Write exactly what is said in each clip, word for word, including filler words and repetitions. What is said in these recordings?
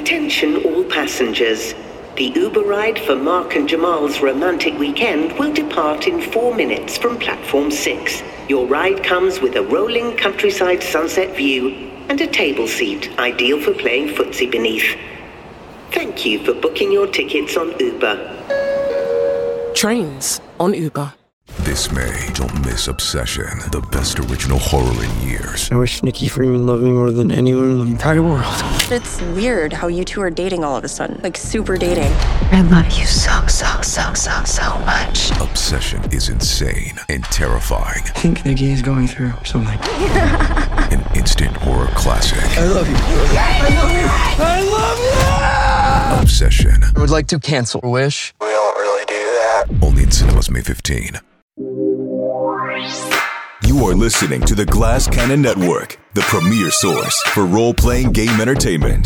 Attention all passengers. The Uber ride for Mark and Jamal's romantic weekend will depart in four minutes from platform six. Your ride comes with a rolling countryside sunset view and a table seat ideal for playing footsie beneath. Thank you for booking your tickets on Uber. Trains on Uber. This May, don't miss Obsession, the best original horror in years. I wish Nikki Freeman loved me more than anyone in the entire world. It's weird how you two are dating all of a sudden. Like, super dating. I love you so, so, so, so, so much. Obsession is insane and terrifying. I think Nikki is going through something. An instant horror classic. I love you. I love you. I love you. Obsession. I would like to cancel Wish. We don't really do that. Only in cinemas May fifteenth. You are listening to the Glass Cannon Network, the premier source for role-playing game entertainment.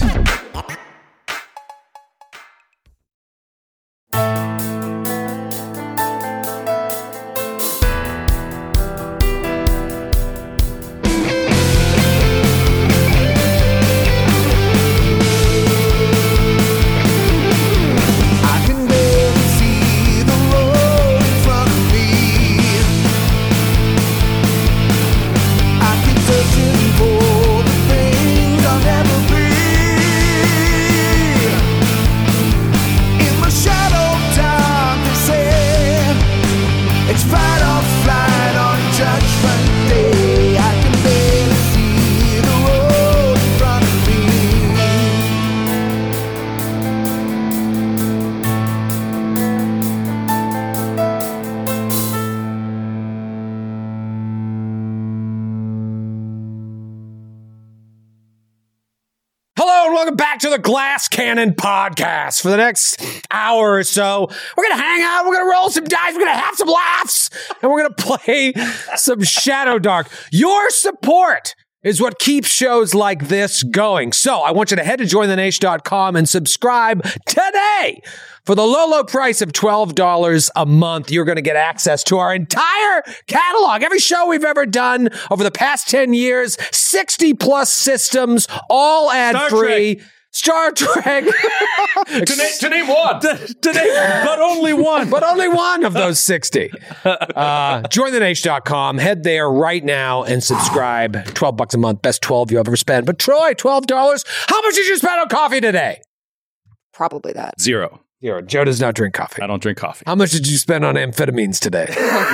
To the Glass Cannon podcast. For the next hour or so, we're gonna hang out, we're gonna roll some dice, we're gonna have some laughs, and we're gonna play some Shadow Dark. Your support is what keeps shows like this going. So I want you to head to join the nation dot com and subscribe today. For the low, low price of twelve dollars a month, you're going to get access to our entire catalog. Every show we've ever done over the past ten years, sixty plus systems, all ad-free. Star Trek. to, na- to name one. to, to name, but only one. But only one of those sixty. Uh, join the nation dot com. Head there right now and subscribe. twelve bucks a month. Best twelve you've ever spent. But Troy, twelve dollars. How much did you spend on coffee today? Probably that. Zero. Zero. Joe does not drink coffee. I don't drink coffee. How much did you spend on amphetamines today?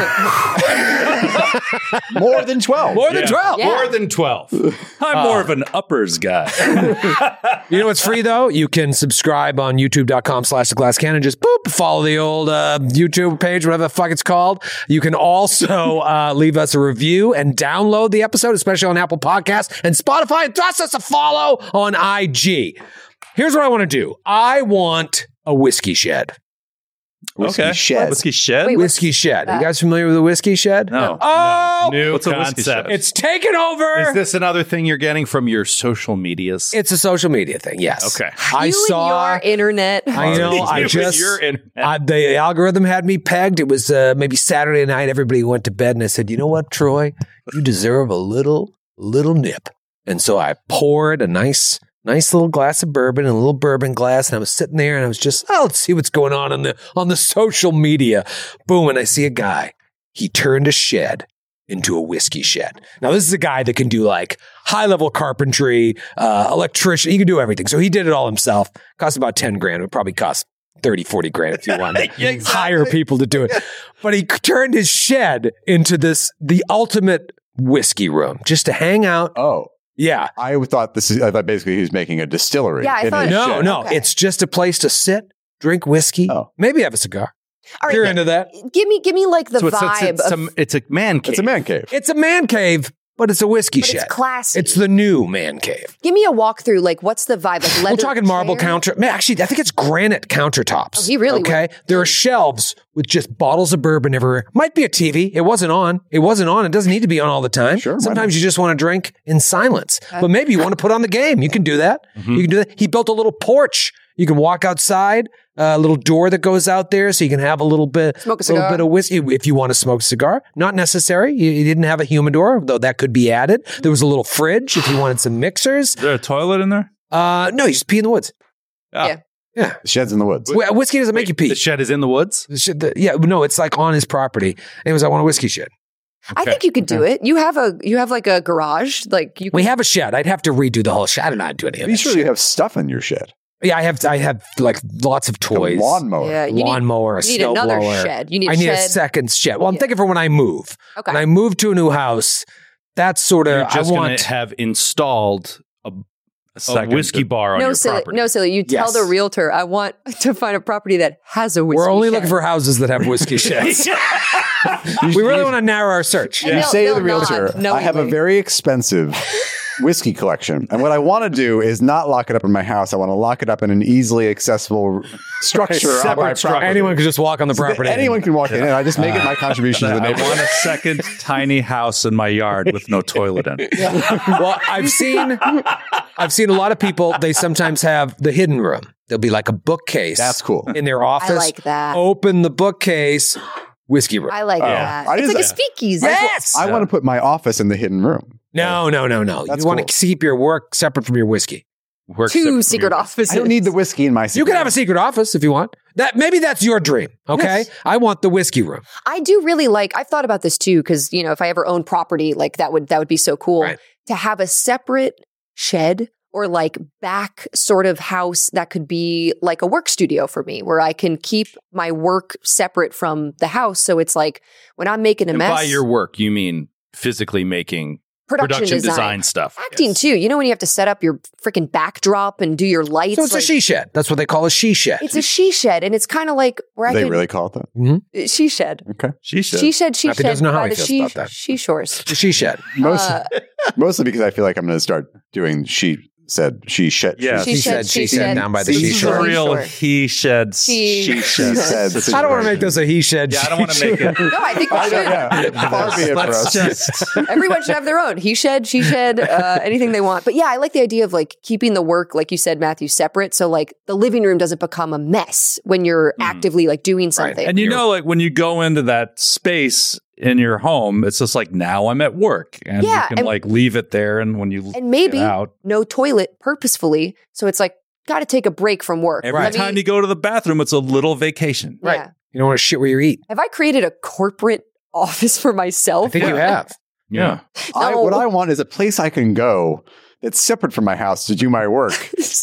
More than twelve. More than yeah. twelve. Yeah. More than twelve. I'm uh, more of an uppers guy. You know what's free, though? You can subscribe on youtube dot com slash the glass cannon. Just boop, follow the old uh, YouTube page, whatever the fuck it's called. You can also uh, leave us a review and download the episode, especially on Apple Podcasts and Spotify, and toss us a follow on I G. Here's what I want to do. I want a whiskey shed. Whiskey okay. shed. Whiskey shed? Wait, Whiskey shed. that? You guys familiar with the whiskey shed? No. Oh! No. New What's a whiskey concept. shed? It's taken over. Is this another thing you're getting from your social medias? It's a social media thing, yes. Okay. I you saw... and your internet. I know. I You and just your internet. I, the algorithm had me pegged. It was uh, maybe Saturday night. Everybody went to bed, and I said, "You know what, Troy? You deserve a little, little nip." And so I poured a nice, nice little glass of bourbon in a little bourbon glass, and I was sitting there, and I was just, oh, let's see what's going on on the on the social media. Boom! And I see a guy. He turned a shed into a whiskey shed. Now, this is a guy that can do like high-level carpentry, uh, electrician. He can do everything. So he did it all himself. Cost about ten grand. It would probably cost thirty, forty grand if you want to Yeah, exactly. hire people to do it. But he turned his shed into this, the ultimate whiskey room, just to hang out. Oh. Yeah. I thought this is, I thought basically he was making a distillery. Yeah, I in thought- his No, shed. no. Okay. It's just a place to sit, drink whiskey, Oh. maybe have a cigar. All If you're right, into that. give me, give me like the So it's, vibe it's, it's, of, a, it's a man cave. It's a man cave. It's a man cave, but it's a whiskey but shed. it's classy. It's the new man cave. Give me a walkthrough. Like, what's the vibe? Like, leather We're talking marble chair? counter. Man, actually, I think it's granite countertops. Oh, he really okay. went- There are shelves with just bottles of bourbon everywhere. Might be a T V. It wasn't on. It wasn't on. It doesn't need to be on all the time. Sure, why Sometimes not? you just want to drink in silence. But maybe you want to put on the game. You can do that. Mm-hmm. You can do that. He built a little porch. You can walk outside. A little door that goes out there, so you can have a little bit, Smoke a little cigar. bit of whiskey if you want to smoke a cigar. Not necessary. You, you didn't have a humidor, though that could be added. There was a little fridge if you wanted some mixers. Is there a toilet in there? Uh, no, you just pee in the woods. Oh. Yeah. Yeah. The shed's in the woods. Wh- Whiskey doesn't make you pee. The shed is in the woods? The shed- the- yeah, no, it's like on his property. Anyways, I want a whiskey shed. I think you could do it. You have a you have like a garage, like you. We have a shed. I'd have to redo the whole shed. I don't know how to do any of Be that sure shit. you have stuff in your shed. Yeah, I have. I have like lots of toys. A lawnmower. Yeah, you need- lawnmower, a you need snow another blower. shed. You need I a need a shed. second shed. Well, I'm Yeah. thinking for when I move. Okay. When I move to a new house, that's sort of You're just I going want. to have installed a, a, second whiskey to- bar on no your silly, property. no silly. You tell Yes. the realtor, I want to find a property that has a whiskey. We're only shed. looking for houses that have whiskey sheds. we really want to narrow our search. And You they'll- say to the they'll nod realtor, I have a knowingly. very expensive whiskey collection. And what I want to do is not lock it up in my house. I want to lock it up in an easily accessible structure on my Separate structure. property. Anyone could just walk on the So that property. anyone can walk in and I just make it my contribution to the I neighborhood. want a second tiny house in my yard with no toilet in it. Well, I've seen, I've seen a lot of people. They sometimes have the hidden room. There'll be like a bookcase. That's cool. In their office. I like that. Open the bookcase. Whiskey room. I like that. I it's just- like a speakeasy. Yes. I want to put my office in the hidden room. No, no, no, no. That's you want cool. to keep your work separate from your whiskey. Work Two separate from secret your- offices. I don't need the whiskey in my You can have a secret office if you want. That maybe that's your dream. Okay, Yes. I want the whiskey room. I do really like. I've thought about this too because you know if I ever own property, like that would that would be so cool Right. to have a separate shed or like back sort of house that could be like a work studio for me, where I can keep my work separate from the house. So it's like when I'm making a And mess, by your work, you mean physically making production, production design. design stuff. acting too. You know when you have to set up your freaking backdrop and do your lights. So it's like- a she shed. That's what they call a she shed. It's a she shed, and it's kind of like where I They could really call it that? she shed. Okay. She should. She shed, she Happy shed doesn't know how by he the feels she, about that. she shores. The she shed. Most, Uh, mostly because I feel like I'm going to start doing she said, she shed. Yeah. She She shed, said, she she said, shed. down by the This she is This is shore. a the real shore. he shed. She- She She shed. said. I don't want to make this a he shed. Yeah, I don't want to make it. No, I think we I don't, should. yeah. Far be it for Let's us. just. Everyone should have their own. He shed, she shed, uh, anything they want. But yeah, I like the idea of like keeping the work, like you said, Matthew, separate. So like the living room doesn't become a mess when you're actively like doing something. And you know, like when you go into that space in your home, it's just like now I'm at work, and Yeah, you can and- like leave it there, and when you And maybe get out, no toilet purposefully. So it's like, got to take a break from work. every Let me- time you go to the bathroom, it's a little vacation. Right. Yeah. You don't want to shit where you eat. Have I created a corporate office for myself? I think you Yeah. have. Yeah. I, No. what I want is a place I can go that's separate from my house to do my work,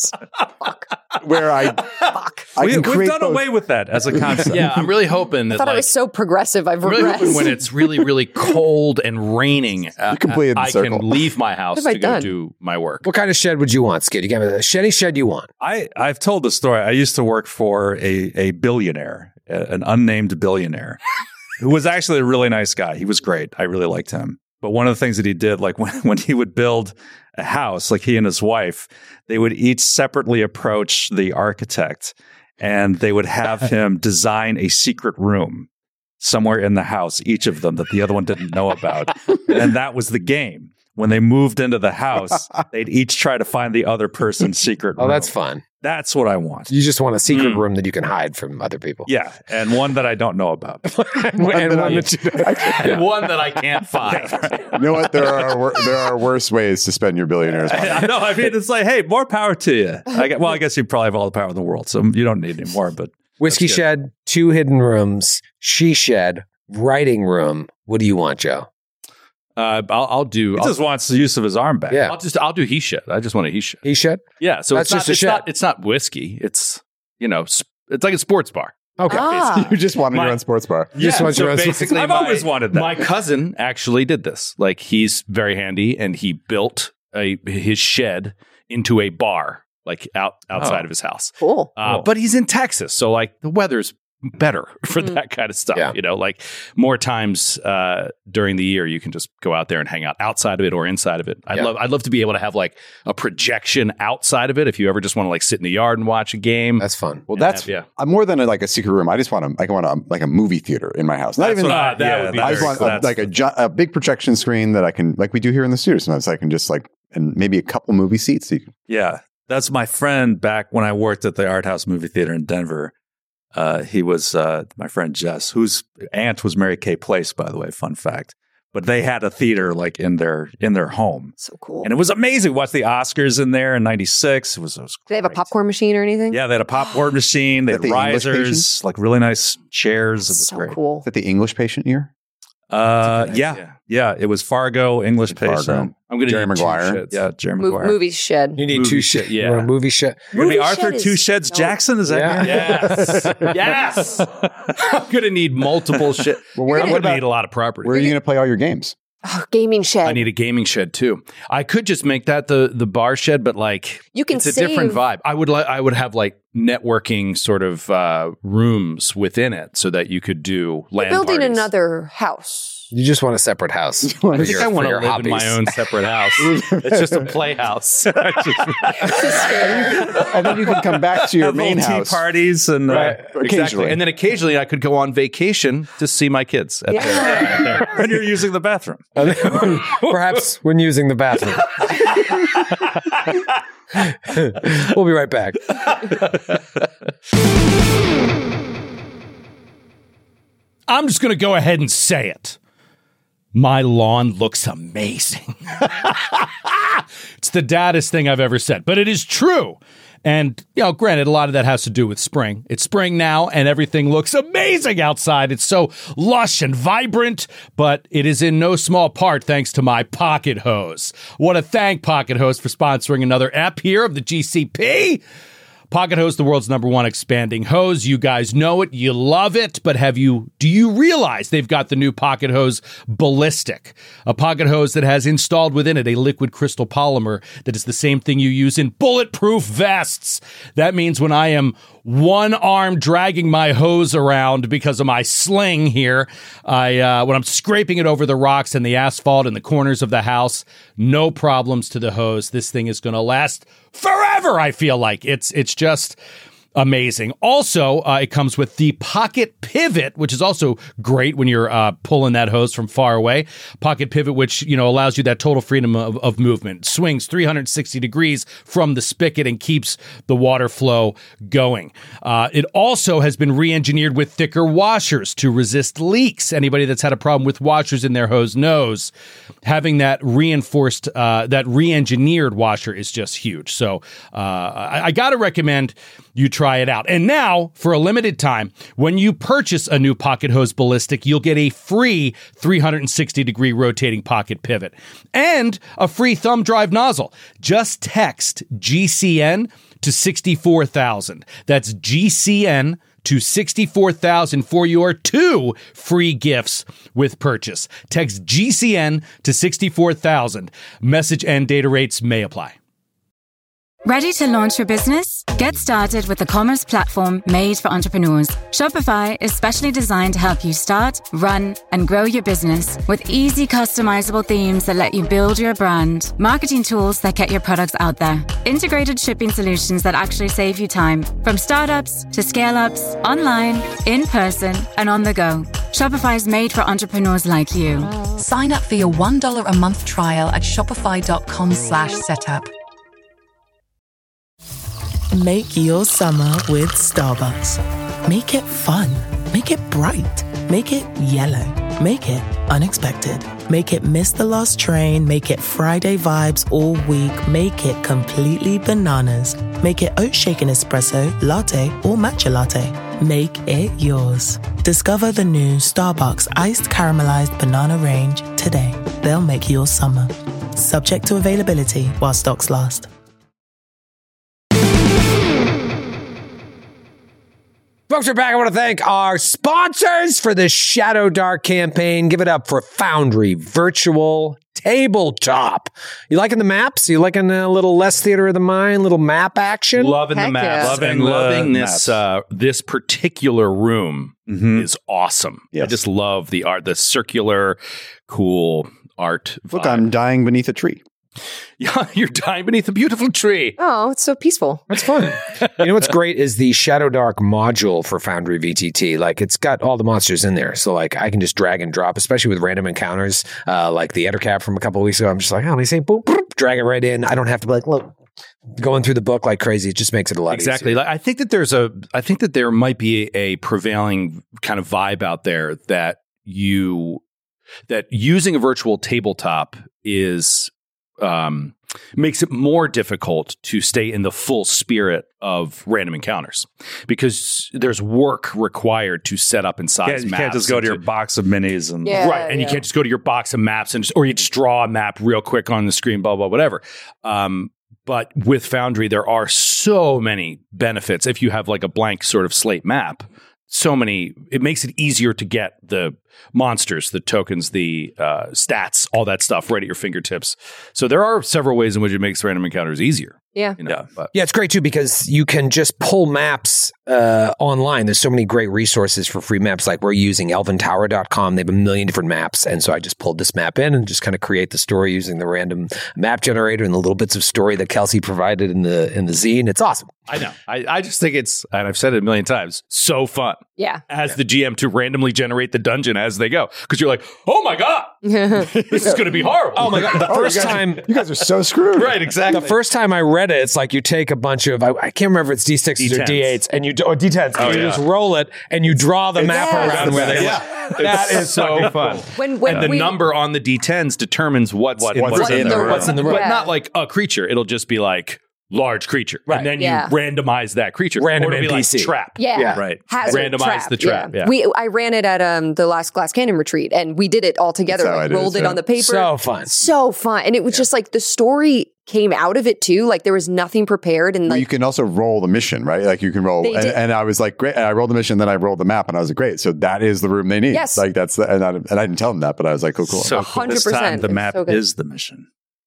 where I, Fuck. I we, can we've create done both. away with that as a concept. Yeah, I'm really hoping I that thought like I was so progressive. I've I'm really regressed. hoping when it's really really cold and raining, uh, completed the I circle. can leave my house What have I to go done? do my work. What kind of shed would you want, Skid? You got me the sheddy shed you want. I, I've told the story. I used to work for a, a billionaire, a- an unnamed billionaire, who was actually a really nice guy. He was great. I really liked him. But one of the things that he did, like when, when he would build a house, like he and his wife, they would each separately approach the architect and they would have him design a secret room somewhere in the house, each of them that the other one didn't know about. And that was the game. When they moved into the house, they'd each try to find the other person's secret room. Oh, that's fun. That's what I want. You just want a secret room that you can hide from other people. Yeah, and one that I don't know about. and one that I- that you And one that I can't find. You know what? There are wor- there are worse ways to spend your billionaire's money. I know. I mean, it's like, hey, more power to you. I get, well, I guess you probably have all the power in the world, so you don't need any more. But Whiskey That's good. shed, two hidden rooms, she shed, writing room. What do you want, Joe? Uh, I'll, I'll do. he I'll, just wants the use of his arm back. Yeah. I'll just. I'll do he shed. I just want a he shed. He shed? Yeah. So That's it's not. just a it's shed. not. It's not whiskey. It's you know. sp- It's like a sports bar. Okay. Ah. You just wanted My- your own sports bar. You just want so your own- basically, I've my- always wanted that. My cousin actually did this. Like he's very handy, and he built a his shed into a bar, like out outside Oh. of his house. Cool. Uh, Cool. But he's in Texas, so like the weather's better for Mm. that kind of stuff. Yeah. You know, like more times uh, during the year, you can just go out there and hang out outside of it or inside of it. I'd Yeah. love, I'd love to be able to have like a projection outside of it. If you ever just want to like sit in the yard and watch a game. That's fun. Well, And that's have- yeah. I'm more than a, like a secret room. I just want a, I want a, like a movie theater in my house. Not That's even what I- that yeah, would be I just very want cool. a, That's like a, gi- a big projection screen that I can like we do here in the studio. Sometimes I can just like and maybe a couple movie seats. So you can, Yeah, that's my friend back when I worked at the Art House Movie Theater in Denver. Uh, he was uh, my friend Jess, whose aunt was Mary Kay Place, by the way. Fun fact. but they had a theater like in their in their home. So cool. And it was amazing. Watch the Oscars in there in ninety-six. It was, it was Do they have a popcorn machine or anything? Yeah, they had a popcorn machine. They had the English risers, patients? like really nice chairs. It was So great. cool. Is that the English patient year? Uh, That's a good yeah, idea. yeah. It was Fargo, English patient. Fargo. I'm going to Jerry Maguire. Yeah, Jerry Mo- Maguire. movie shed. You need Movie two shed, shit. yeah. You want a movie shit. You're gonna be Movie Arthur shed Two is- Sheds no. Jackson? Is that Yeah. Yes. Yes. I'm going to need multiple shit. Well, where, I'm what going to about, need a lot of property. where are you going to play all your games? Oh, gaming shed. I need a gaming shed too. I could just make that the the bar shed, but like You can it's a different save- vibe. I would li- I would have like networking sort of uh, rooms within it so that you could do You're LAN building parties. another house. You just want a separate house. I for think your- I want for to your live in my hobbies. own separate house. It's just a playhouse. And then you can come back to your Have main little tea house. parties and uh, Right. Occasionally. Exactly. And then occasionally I could go on vacation to see my kids. At the, when you're using the bathroom. Perhaps when using the bathroom. We'll be right back. I'm just going to go ahead and say it. My lawn looks amazing. It's the daddest thing I've ever said, but it is true. And, you know, granted, a lot of that has to do with spring. It's spring now, and everything looks amazing outside. It's so lush and vibrant, but it is in no small part thanks to my Pocket Hose. I want to thank Pocket Hose for sponsoring another ep here of the G C P. Pocket Hose, the world's number one expanding hose. You guys know it. You love it. But have you, do you realize they've got the new Pocket Hose Ballistic? A pocket hose that has installed within it a liquid crystal polymer that is the same thing you use in bulletproof vests. That means when I am one arm dragging my hose around because of my sling here, I uh, when I'm scraping it over the rocks and the asphalt in the corners of the house, no problems to the hose. This thing is going to last forever, I feel like. It's it's just amazing. Also, uh, it comes with the Pocket Pivot, which is also great when you're uh, pulling that hose from far away. Pocket Pivot, which, you know, allows you that total freedom of, of movement. Swings three hundred sixty degrees from the spigot and keeps the water flow going. Uh, it also has been re-engineered with thicker washers to resist leaks. Anybody that's had a problem with washers in their hose knows having that reinforced, uh, that re-engineered washer is just huge. So uh, I, I got to recommend you try it out. And now, for a limited time, when you purchase a new Pocket Hose Ballistic, you'll get a free three hundred sixty degree rotating pocket pivot and a free thumb drive nozzle. Just text G C N to sixty-four thousand. That's G C N to sixty-four thousand for your two free gifts with purchase. Text G C N to sixty-four thousand. Message and data rates may apply. Ready to launch your business? Get started with the commerce platform made for entrepreneurs. Shopify is specially designed to help you start, run, and grow your business with easy customizable themes that let you build your brand, marketing tools that get your products out there, integrated shipping solutions that actually save you time, from startups to scale-ups, online, in person, and on the go. Shopify is made for entrepreneurs like you. Sign up for your one dollar a month trial at shopify.com slash setup. Make your summer with Starbucks. Make it fun. Make it bright. Make it yellow. Make it unexpected. Make it miss the last train. Make it Friday vibes all week. Make it completely bananas. Make it oat shaken espresso, latte, or matcha latte. Make it yours. Discover the new Starbucks iced caramelized banana range today. They'll make your summer. Subject to availability while stocks last. Folks, we're back. I want to thank our sponsors for the Shadow Dark campaign. Give it up for Foundry Virtual Tabletop. You liking the maps? You liking a little less theater of the mind, little map action? Loving Heck the maps. yeah. Loving, And the loving this maps. uh, this particular room Mhm. is awesome. I Yes. just love the art, the circular, cool art. Look, vibe. I'm dying beneath a tree. Yeah, you're dying beneath a beautiful tree. Oh, it's so peaceful. That's fun. You know what's great is the Shadow Dark module for Foundry V T T. Like, it's got all the monsters in there. So, like, I can just drag and drop, especially with random encounters, uh, like the Ettercap from a couple of weeks ago. I'm just like, oh, they say boop, boop, drag it right in. I don't have to be like, look, going through the book like crazy. It just makes it a lot Exactly. easier. Like, I think that there's a, I think that there might be a prevailing kind of vibe out there that you that using a virtual tabletop is um, makes it more difficult to stay in the full spirit of random encounters because there's work required to set up and size You can't, you maps. can't just go and to your box of minis and Yeah, right, and yeah. you can't just go to your box of maps and just, or you just draw a map real quick on the screen, blah blah whatever. Um, but with Foundry, there are so many benefits. If you have like a blank sort of slate map, so many, it makes it easier to get the monsters, the tokens, the uh, stats, all that stuff right at your fingertips. So there are several ways in which it makes random encounters easier. Yeah. You know, yeah. But Yeah, it's great too because you can just pull maps uh, online. There's so many great resources for free maps. Like we're using elven tower dot com. They have a million different maps. And so I just pulled this map in and just kind of create the story using the random map generator and the little bits of story that Kelsey provided in the in the zine. It's awesome. I know. I, I just think it's, and I've said it a million times, so fun. Yeah. As the G M to randomly generate the dungeon as they go. Because you're like, oh my God, this is going to be horrible. Oh my God. The Oh, first you guys, time. you guys are so screwed. Right, exactly. The first time I read it, it's like you take a bunch of, I, I can't remember if it's D sixes or D eights, and you do, or D tens, Oh, and you yeah. just roll it, and you draw the map Yes. around where they Yeah. That It's is so fun. When when And the we, number on the D tens determines what's, What- in, what's what's in in the the room. room. What's in the room. But Yeah. not like a creature. It'll just be like large creature. Right. And then Yeah. you randomize that creature. Random or it'll be N P C. like trap. Yeah. Yeah. Right. Hazard Randomize trap. the trap. Yeah. We I ran it at um the last Glass Cannon retreat and we did it all together. That's how Like, I did it, rolled it too. on the paper. So fun. So fun. And it was just like the story came out of it too. Like there was nothing prepared and Well, like you can also roll the mission, right? Like you can roll, They and, did. and I was like, great. And I rolled the mission, then I rolled the map, and I was like, great. So that is the room they need. Yes. like that's the, and I, and I didn't tell them that, but I was like, oh, cool, So one hundred This time, percent. the It's map so good. is the mission.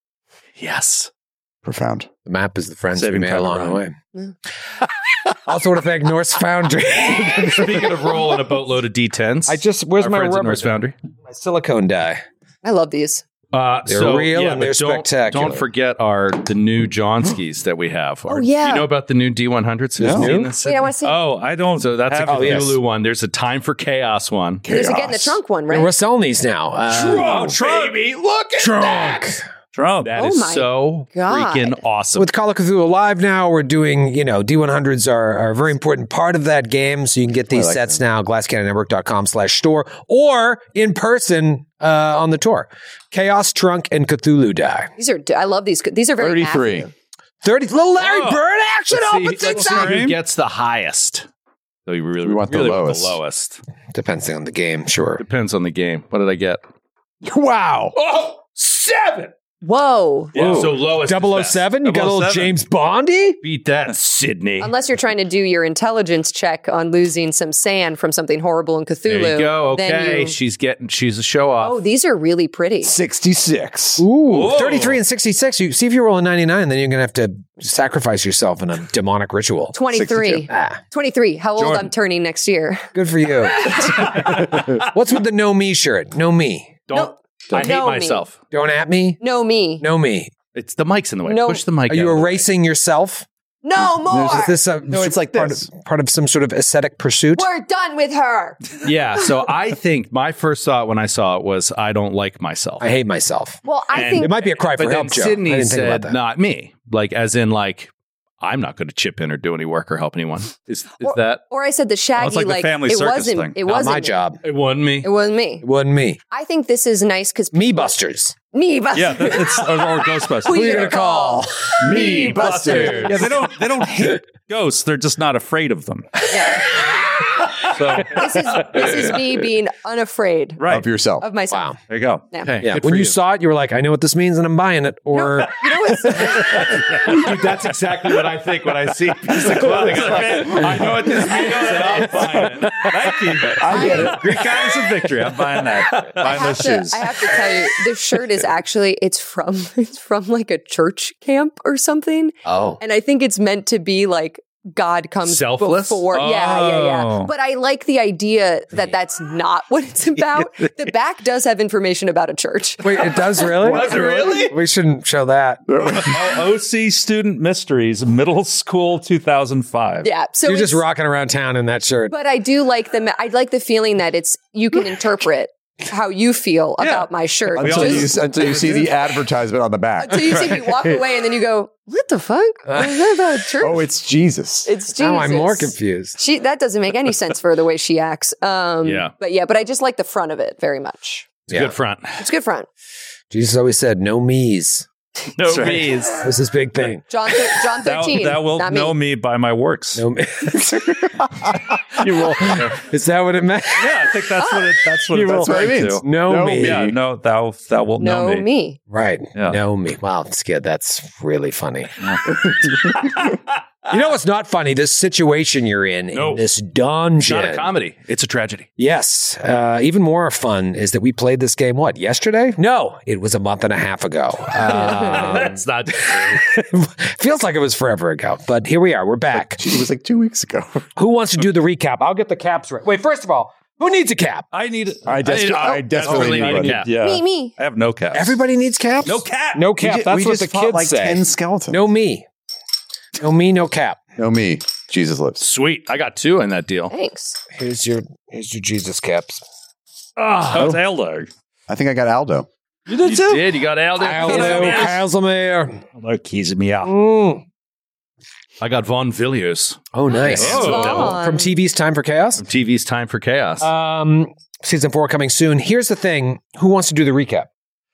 Yes. profound. The map is the friends Saving we made Private along the way. Ryan. Also want to thank Norse Foundry. Speaking of rolling a boatload of D tens, I just, where's our my friends at rubber? Norse Foundry? My silicone die. I love these. Uh, They're so, real yeah, and but they're don't, spectacular. Don't forget our the new Johnskis that we have. Our- yeah. Do you know about the new D one hundreds? No. New? Wait, I want to see. Oh, I don't. So that's a have Cthulhu these. one. There's a Time for Chaos one. There's a Get in the Trunk one, right? And we're selling these now. Uh, Trunk, baby! Look at Trunk. Trump. That Oh is my so God. freaking awesome. With Call of Cthulhu Live now, we're doing, you know, D one hundreds are, are a very important part of that game. So you can get these I like sets now, glass cannon network dot com slash store, or in person uh, on the tour. Chaos, Trunk, and Cthulhu Die. These are. I love these. These are very thirty-three. active. thirty Little Larry Oh. Bird action Let's see- opens let's things see up. who gets the highest. So you really, We want the really lowest. the lowest. Depends on the game, sure. Depends on the game. What did I get? Wow. Oh, seven. Whoa. Yeah, so lowest. is double oh best. seven? You got a little double oh seven. James Bondy? Beat that, Sydney. Unless you're trying to do your intelligence check on losing some sand from something horrible in Cthulhu. There you go. then Okay, you- she's getting. She's a show off. Oh, these are really pretty. sixty-six. Ooh, Whoa. thirty-three and sixty-six. You see if you roll a ninety-nine, then you're going to have to sacrifice yourself in a demonic ritual. twenty-three. sixty-two. Ah, twenty-three. How old Jordan. I'm turning next year. good for you. What's with the no me shirt? No me. Don't. No, I hate know me. myself. Don't at me. No me. No me. It's the mic's in the way. No. Push the mic. Are you out of the way. erasing yourself? No more. Is this a, No, it's like part this. of, part of some sort of ascetic pursuit? We're done with her. Yeah. So I think my first thought when I saw it was I don't like myself. I hate myself. Well, I And- think It might be a cry But for then help, Joe. I Sydney didn't think about said, that. "Not me." Like, as in, like, I'm not going to chip in or do any work or help anyone. Is is that? or I said the Shaggy, Oh, it's like the family it circus wasn't thing. it Not wasn't my me. job. It wasn't me. It wasn't me. It wasn't me. I think this is nice because Me busters. me but Yeah, that- it's or, or Ghostbusters. Who you gonna call? Me Buster. Yeah, they don't. They don't hate ghosts. They're just not afraid of them. So This is this is me being unafraid right Of yourself. of myself. Wow. there you go. Yeah. Hey, Yeah. good When for you saw it, you were like, I know what this means and I'm buying it. Or You know what's Dude, that's exactly what I think when I see a piece of clothing. I'm like, I know what this means, and I'm buying it. Thank you. I get it. Greek goddess of victory. I'm buying that. I Buying have, those to, shoes. I have to tell you, this shirt is actually it's from it's from like a church camp or something. oh, And I think it's meant to be like God comes Selfless? before. Yeah, yeah, yeah. Oh. But I like the idea that that's not what it's about. The back does have information about a church. wait, it does really? Does it really? We shouldn't show that. Oh, O C Student Mysteries, Middle School two thousand five. Yeah. So You're just it's- rocking around town in that shirt. But I do like the I like the feeling that it's you can interpret how you feel about my shirt. Until you, Just- until you see the advertisement on the back. until you see me walk away and then you go, what the fuck? What is that about church? Oh, it's Jesus. It's Jesus. Now I'm more confused. She that doesn't make any sense for the way she acts. Um, Yeah. but yeah, but I just like the front of it very much. It's a good front. It's a good front. Jesus always said, no me's. No me's. That was his big thing. John, th- John thirteen. Thou, thou wilt not me. know me by my works. No me. You roll. Is that what it meant? Yeah, I think that's what it. That's what You it, roll. that's what it That's means. what it means. Know me. Yeah, no, thou thou wilt know, Know me. me. Right. Yeah. Know me. Wow, that's good. That's really funny. You know what's not funny? This situation you're in, No. in this dungeon. It's not a comedy. It's a tragedy. Yes. Uh, even more fun is that we played this game, what, yesterday? No, it was a month and a half ago. Um, That's not true. feels like it was forever ago, but here we are. We're back. It was like two weeks ago. Who wants to do the recap? I'll get the caps right. Wait, first of all, who needs a cap? I need it. I, des- I need- I oh, desperately desperately need need a one. cap. Yeah. Me, me. I have no caps. Everybody needs caps? No cap. No We cap. ju- That's we what just the fought kids like say. ten skeletons. No me. No me, no cap. No me. Jesus lives. Sweet. I got two in that deal. Thanks. Here's your here's your Jesus caps. Oh, it's Elder. I think I got Aldo. You did You too? did. You got Aldo. Aldo Casimir. Hello, Kizmia. Mm. I got Von Villiers. Oh, nice. Oh. Vaughn. From T V's Time for Chaos. From T V's Time for Chaos. Um, season four coming soon. Here's the thing. Who wants to do the recap?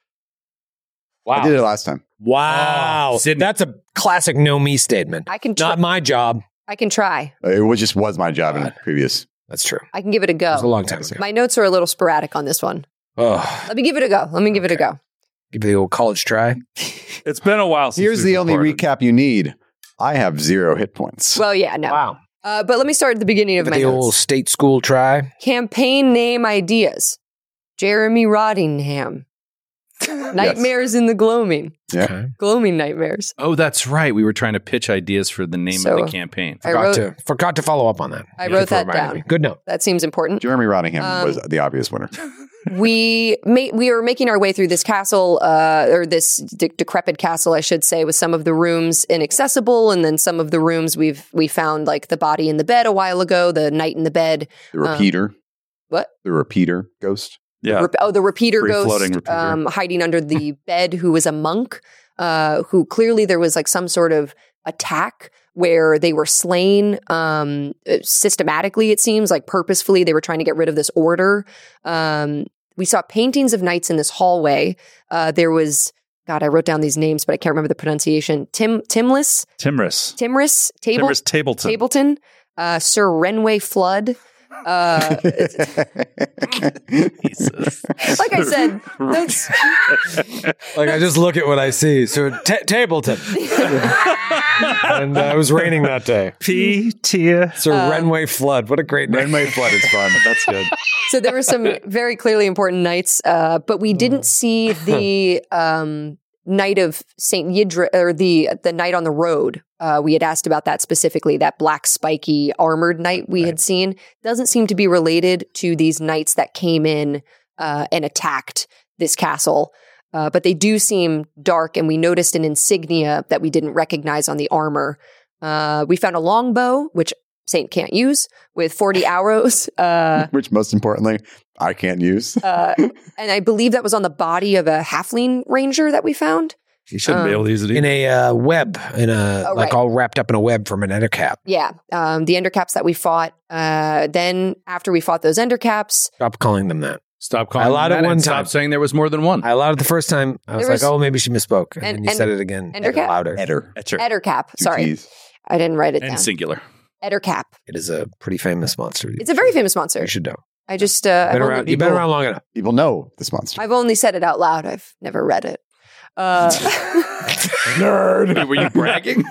Wow. I did it last time. Wow. Oh, Sydney. That's a classic no me statement. I can try. Not my job. I can try. It was just was my job in previous. That's true. I can give it a It was a go. long time ago. My notes are a little sporadic on this one. Oh, Let me give it a go. Let me give it a go. give it the old college try. It's been a while since Here's we've the only recorded. recap you need. I have zero hit points. Well, yeah, no. Wow. Uh, but let me start at the beginning of Give it my the notes. old state school try. Campaign name ideas. Jeremy Rottingham. Nightmares in the Gloaming. Yeah. Okay. Gloaming Nightmares. Oh, that's right. We were trying to pitch ideas for the name So, of the campaign. I Forgot wrote, to forgot to follow up on that. I Thank wrote you for that reminding down. me. Good note. That seems important. Jeremy Rottingham Um, was the obvious winner. we ma- we were making our way through this castle, uh, or this de- decrepit castle, I should say, with some of the rooms inaccessible, and then some of the rooms we've we found like the body in the bed a while ago, the knight in the bed. The repeater. Um, what? The repeater ghost. Yeah. Rep- oh, the repeater Free ghost floating repeater. Um, hiding under the bed, who was a monk, uh, who clearly there was like some sort of attack where they were slain um, systematically, it seems, like purposefully. They were trying to get rid of this order. Um, we saw paintings of knights in this hallway. Uh, there was, God, I wrote down these names, but I can't remember the pronunciation. Tim Timlis, Timris. Timris, Table, Timris Tableton. Tableton, uh, Sir Renway Flood. Uh, Jesus. like I said, those, Like I just look at what I see. So t- Tableton, and uh, it was raining that day. P tier. So Uh, Renway Flood. What a great name. Renway Flood is fun. That's good. so there were some very clearly important knights, uh, but we didn't see the um, knight of Saint Yidra, or the the knight on the road. Uh, we had asked about that specifically. That black spiky armored knight we had seen doesn't seem to be related to these knights that came in uh, and attacked this castle. Uh, but they do seem dark, and we noticed an insignia that we didn't recognize on the armor. Uh, we found a longbow, which Saint can't use, with forty arrows. Uh, Which, most importantly, I can't use. uh, and I believe that was on the body of a halfling ranger that we found. You shouldn't be Um, able to use it In either. a uh, web, in a Oh, like right. all wrapped up in a web from an endercap. Yeah, um, the endercaps that we fought. Uh, then after we fought those endercaps, Stop calling them that. Stop calling I allowed them it that one and time. Stop saying there was more than one. I allowed it the first time. I was There like, was- oh, maybe she misspoke. And, And- then you and- said it again. Endercap? Louder. Eder. Etcher. Ettercap. Two Sorry, T's. I didn't write it And down. singular. Ettercap. It is a pretty famous monster. It's a very famous monster. You should know. I just uh, I've Been only, around, you've been around long enough. People know this monster. I've only said it out loud. I've never read it. Uh, Nerd. Were you bragging?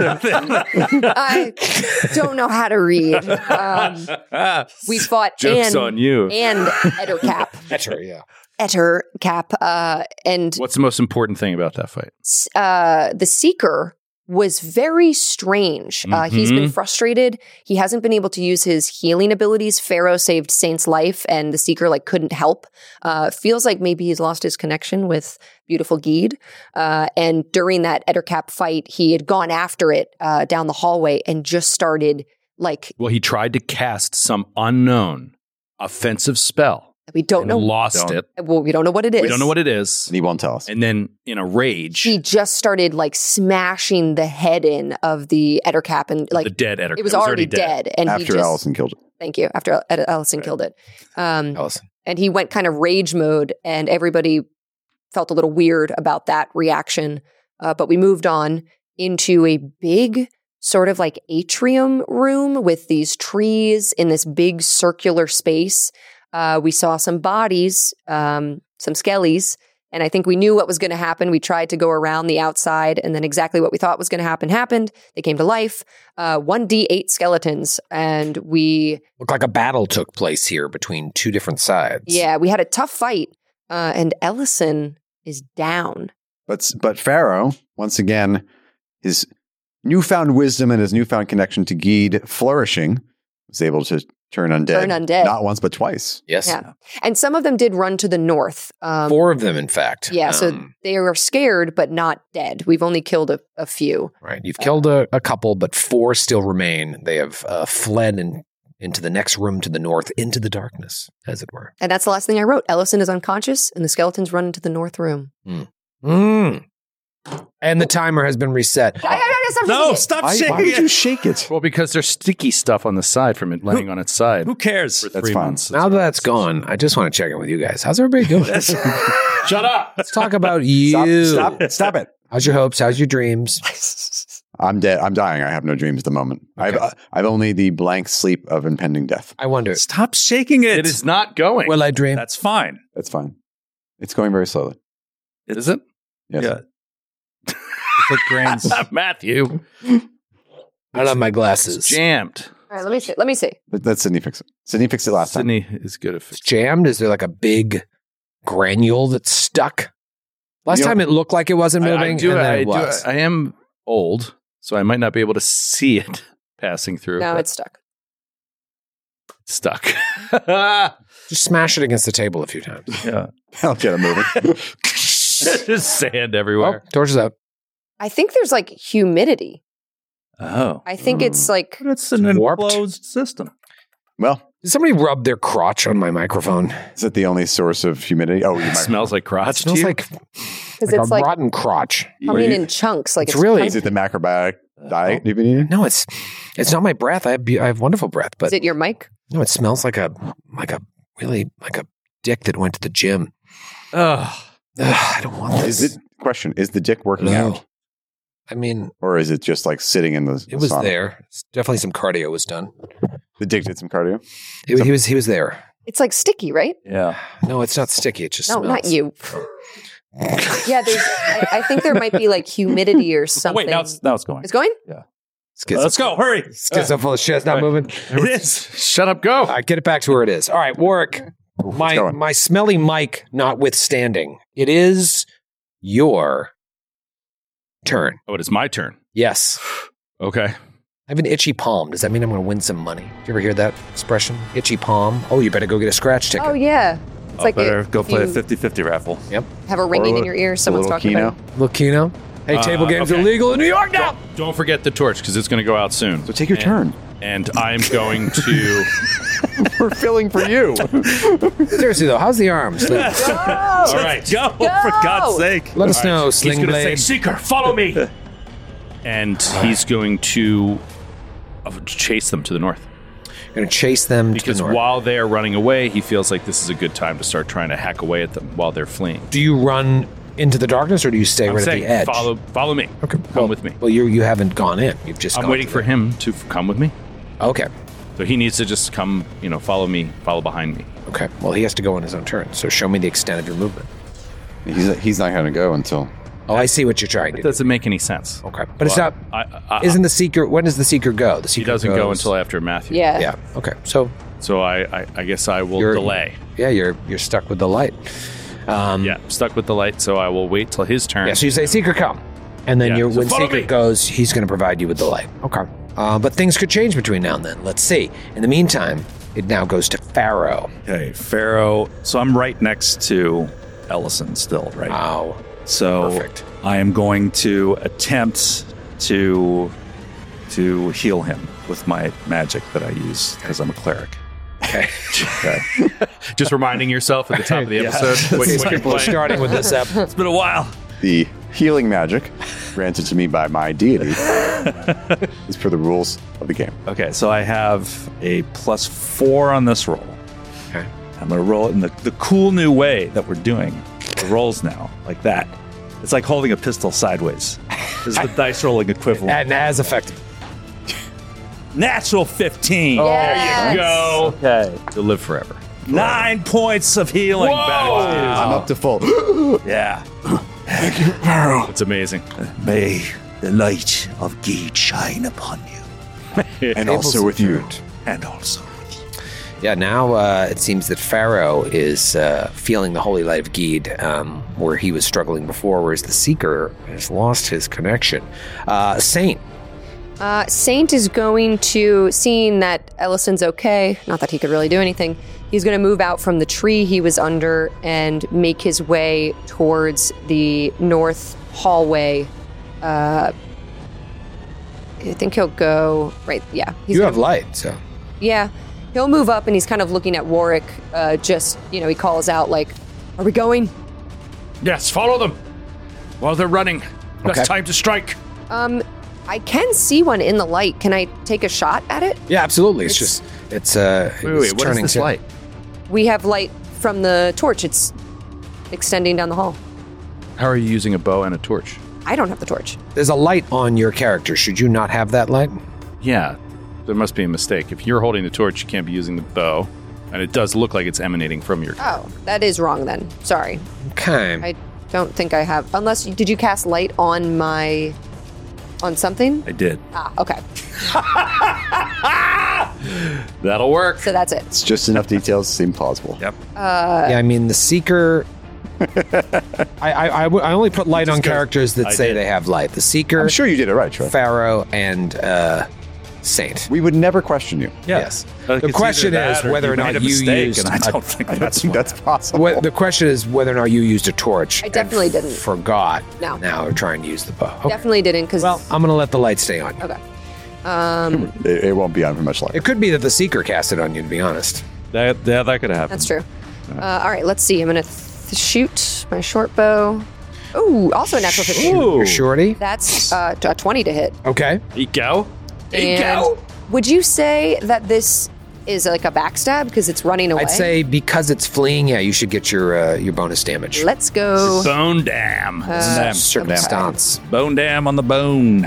I don't know how to read. Um, we fought Joke's and on you. and Ettercap. Etcher, yeah. Ettercap. Uh, and What's the most important thing about that fight? uh, the Seeker was very strange. Uh, he's been Mhm. frustrated. He hasn't been able to use his healing abilities. Pharaoh saved Saint's life, and the Seeker like couldn't help. Uh, feels like maybe he's lost his connection with beautiful Geed. Uh, and during that Ettercap fight, he had gone after it uh, down the hallway and just started like Well, he tried to cast some unknown offensive spell. we don't and know. Lost Don't. it. Well, we don't know what it is. We don't know what it is. And he won't tell us. And then in a rage, He just started like smashing the head in of the Ettercap, and like the dead Edgar it was already dead. And he After just Allison killed it. Thank you. After Ed- Ellison right. killed it. Um, Ellison. And he went kind of rage mode, and everybody felt a little weird about that reaction. Uh, but we moved on into a big sort of like atrium room with these trees in this big circular space. Uh, we saw some bodies, um, some skellies, and I think we knew what was going to happen. We tried to go around the outside, and then exactly what we thought was going to happen happened. They came to life. Uh, one d eight skeletons, and we... Looked like a battle took place here between two different sides. Yeah, we had a tough fight, uh, and Ellison is down. But but Pharaoh, once again, his newfound wisdom and his newfound connection to Geed flourishing, was able to turn undead. Turn undead. Not once, but twice. Yes. Yeah. And some of them did run to the north. Um, Four of them, in fact. Yeah, Um, so they were scared, but not dead. We've only killed a, a few. Right. You've killed a, a couple, but four still remain. They have uh, fled in, into the next room to the north, into the darkness, as it were. And that's the last thing I wrote. Ellison is unconscious, and the skeletons run into the north room. Mm. Mm. And the timer has been reset. I, I, I, stop No, shaking it. stop Why, shaking why would it. you shake it? Well, because there's sticky stuff on the side from it laying on its side. Who cares? For That's three fine. months. Now that that's gone, I just want to check in with you guys. How's everybody doing? Shut up. Let's talk about you. Stop, stop, stop it. How's your hopes? How's your dreams? I'm dead. I'm dying. I have no dreams at the moment. I've uh, I've only the blank sleep of impending death. I wonder. Stop shaking it. It is not going. Will I dream? That's fine. That's fine. It's going very slowly. Is it? Yes. Yeah. It's like grains. Matthew. I don't have my glasses. It's jammed. All right, let me see. Let me see. Let, let Sydney fix it. Sydney fixed it last Sydney is good at It's jammed. Is there like a big granule that's stuck? Last You know- time it looked like it wasn't I, moving, I do, and then I, it do, was. I am old, so I might not be able to see it passing through. No, but it's stuck. stuck. Just smash it against the table a few times. Yeah. time. I'll get it moving. Just sand Oh, everywhere. torch is out. I think there's like humidity. Oh. I think it's like But it's an Warped. enclosed system. Well, Did somebody rub their crotch on my microphone? is it the only source of humidity? Oh, you It might. smells like crotch. It smells to you? like, because like it's a like rotten crotch. coming in chunks. Like It's it's, really- Is it the macrobiotic diet you've been eating? No, it's it's not my breath. I have be- I have wonderful breath, but Is it your mic? no, it smells like a like a really like a dick that went to the gym. Ugh. Ugh, I don't want this. Is it, question, is the dick working No. out? I mean, Or is it just like sitting in the it was sauna? there. It's definitely some cardio was done. The dick did some cardio? He, he was he was there. It's like sticky, right? Yeah. No, it's not sticky. It just No, smells. not you. Yeah, there's. I, I think there might be like humidity or Oh, something. wait, now it's, now it's going. It's going? Let's get Let's some- go. Hurry. Let's get so full of shit. It's not moving. It is. Shut up, go. All right, get it back to where it is. All right, Warwick. My going. my smelly mic notwithstanding, it is your turn. Oh, it is my turn. Yes. Okay. I have an itchy palm. Does that mean I'm going to win some money? Do you ever hear that expression? Itchy palm. Oh, you better go get a scratch ticket. Oh yeah. It's Oh, like better if go play a you fifty-fifty raffle. Yep. have a ringing in your ear. Someone's little talking Keno. about it. Little Keno. Hey, Uh, table games okay. are legal in New York now. Don't forget the torch because it's going to go out soon. So take your And- turn. And I'm going to. We're filling for you. Seriously though, how's the arms? Let, All right. Go, for God's sake. let us know, He's Sling going to say, Blade. Seeker, follow me. And he's going to uh, chase them to the north. Going to chase them Because to the north. while they're running away, he feels like this is a good time to start trying to hack away at them while they're fleeing. Do you run into the darkness or do you stay I'm right saying, at the edge? follow, follow me. Okay, Come well, with me. Well, you you haven't gone in. You've just. I'm gone waiting to for the- him to f- come with me. Okay. So he needs to just come, you know, follow me, follow behind me. Okay. Well, he has to go on his own turn. So show me the extent of your movement. He's, he's not going to go until. Oh, I see what you're trying to It do. doesn't make any sense. Okay, but it's Well, not. I, I, Isn't the seeker? When does the seeker go? The seeker he doesn't go goes- until after Matthew. Yeah. Yeah. Okay. So So I, I, I guess I will You're- delay. yeah, you're you're stuck with the light. Um, Yeah, stuck with the light, so I will wait till his turn. Yeah. So you say seeker come, and then Yeah, you so when follow seeker me. goes, he's going to provide you with the light. Okay. Uh, but things could change between now and then. Let's see. In the meantime, it now goes to Pharaoh. Okay, Pharaoh. So I'm right next to Ellison still, right? Wow. So Perfect. I am going to attempt to to heal him with my magic that I use because I'm a cleric. Okay. Okay. Just reminding yourself at the top of the Yeah. episode. what- These what you're people are playing. starting with this app. It's been a while. The healing magic granted to me by my deity. It's per the rules of the game. Okay, so I have a plus four on this roll. Okay. I'm going to roll it in the, the cool new way that we're doing the rolls now, like that. It's like holding a pistol sideways. This is the dice rolling equivalent. And as effective. Natural fifteen. Oh, there you go. Okay. You'll live forever. Nine points of healing back to you. I'm up to full. Yeah. Thank you, Pharaoh. It's amazing. May the light of Geed shine upon you. And also with you. And also. Yeah, now uh, it seems that Pharaoh is uh, feeling the holy light of Geed, um, where he was struggling before, whereas the Seeker has lost his connection. Uh, Saint. Uh, Saint is going to, seeing that Ellison's okay, not that he could really do anything, he's going to move out from the tree he was under and make his way towards the north hallway. Uh, I think he'll go, right, yeah. He's You gonna, have light, so. Yeah. He'll move up and he's kind of looking at Warwick, uh, just, you know, he calls out like, are we going? Yes, follow them. While they're running. Best Okay. time to strike. Um, I can see one in the light. Can I take a shot at it? Yeah, absolutely. It's, just, it's, uh, Wait, wait, it's what is turning this to- light? We have light from the torch. It's extending down the hall. How are you using a bow and a torch? I don't have the torch. There's a light on your character. Should you not have that light? Yeah, there must be a mistake. If you're holding the torch, you can't be using the bow. And it does look like it's emanating from your... Oh, that is wrong then. Sorry. Okay. I don't think I have. Unless, did you cast light on my... on something? I did. Ah, okay. That'll work. So that's it. It's just enough details to seem plausible. Yep. Uh, yeah, I mean, the Seeker... I, I, I, w- I only put light on characters that I say did. they have light. The Seeker... I'm sure you did it right, Troy. Pharaoh, and uh, Saint. We would never question you. Yes. Uh, The it's question either is that or whether you or not made a you mistake, used... and I a- don't think I that's think that's possible. What, the question is whether or not you used a torch. I definitely and didn't. Forgot. No. Now we're trying to use the bow. Okay. Definitely didn't, because... Well, I'm going to let the light stay on you. Okay. Um, It, it won't be on for much longer. It could be that the Seeker cast it on you, to be honest. That, yeah, that could happen. that's true. Uh, all right, let's see. I'm going to th- shoot my short bow. Ooh, also a natural fifteen. Your shorty. That's uh, a twenty to hit. Okay. Eco. And would you say that this is like a backstab because it's running away? I'd say because it's fleeing, yeah, you should get your uh, your bonus damage. Let's go. Bone dam. Uh, Circumstance. Bone dam on the bone.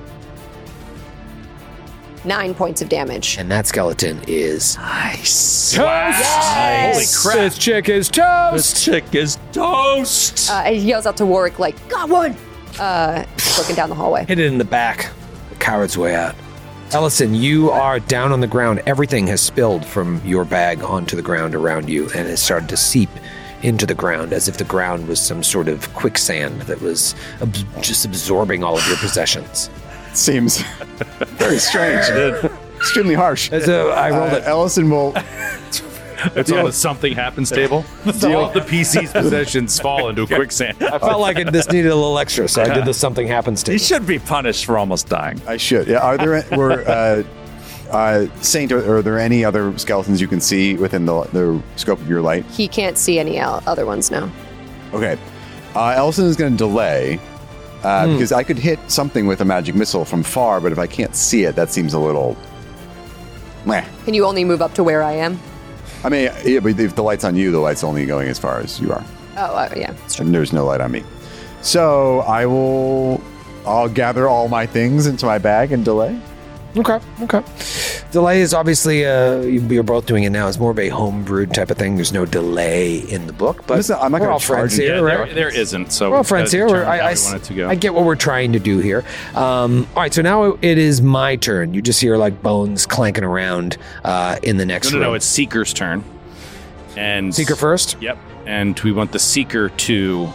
Nine points of damage. And that skeleton is Nice. Yes! Holy crap. This chick is toast. This chick is toast. Uh, he yells out to Warwick like, "Got one!" Uh, looking down the hallway. Hit it in the back. The coward's way out. Ellison, you are down on the ground. Everything has spilled from your bag onto the ground around you and has started to seep into the ground as if the ground was some sort of quicksand that was ab- just absorbing all of your possessions. Seems very strange. Extremely harsh. As a, I rolled Uh, it. Ellison will. It's on the something happens table. All of the P C's possessions fall into a quicksand. I felt like it, this needed a little extra, so I did the something happens to He should be punished for almost dying. I should. Yeah. Are there were uh, uh, Saint? Are, are there any other skeletons you can see within the the scope of your light? He can't see any el- other ones now. Okay. Uh, Ellison is going to delay uh, Hmm. because I could hit something with a magic missile from far, but if I can't see it, that seems a little. Meh. Can you only move up to where I am? I mean, yeah, but if the light's on you, the light's only going as far as you are. Oh, uh, yeah. That's true. And there's no light on me. So I will. I'll gather all my things into my bag and delay. Okay, okay. Delay is obviously, uh, you're both doing it now. It's more of a homebrewed type of thing. There's no delay in the book, but Listen, I'm not we're gonna all charge friends you. here, Yeah, right? there, there isn't. So We're all we've friends gotta here. We're- determine I, how I, we want it to go. I get what we're trying to do here. Um, all right, so now it is my turn. You just hear like bones clanking around uh, in the next No, no, room. no. It's Seeker's turn. And Seeker first? Yep. And we want the Seeker to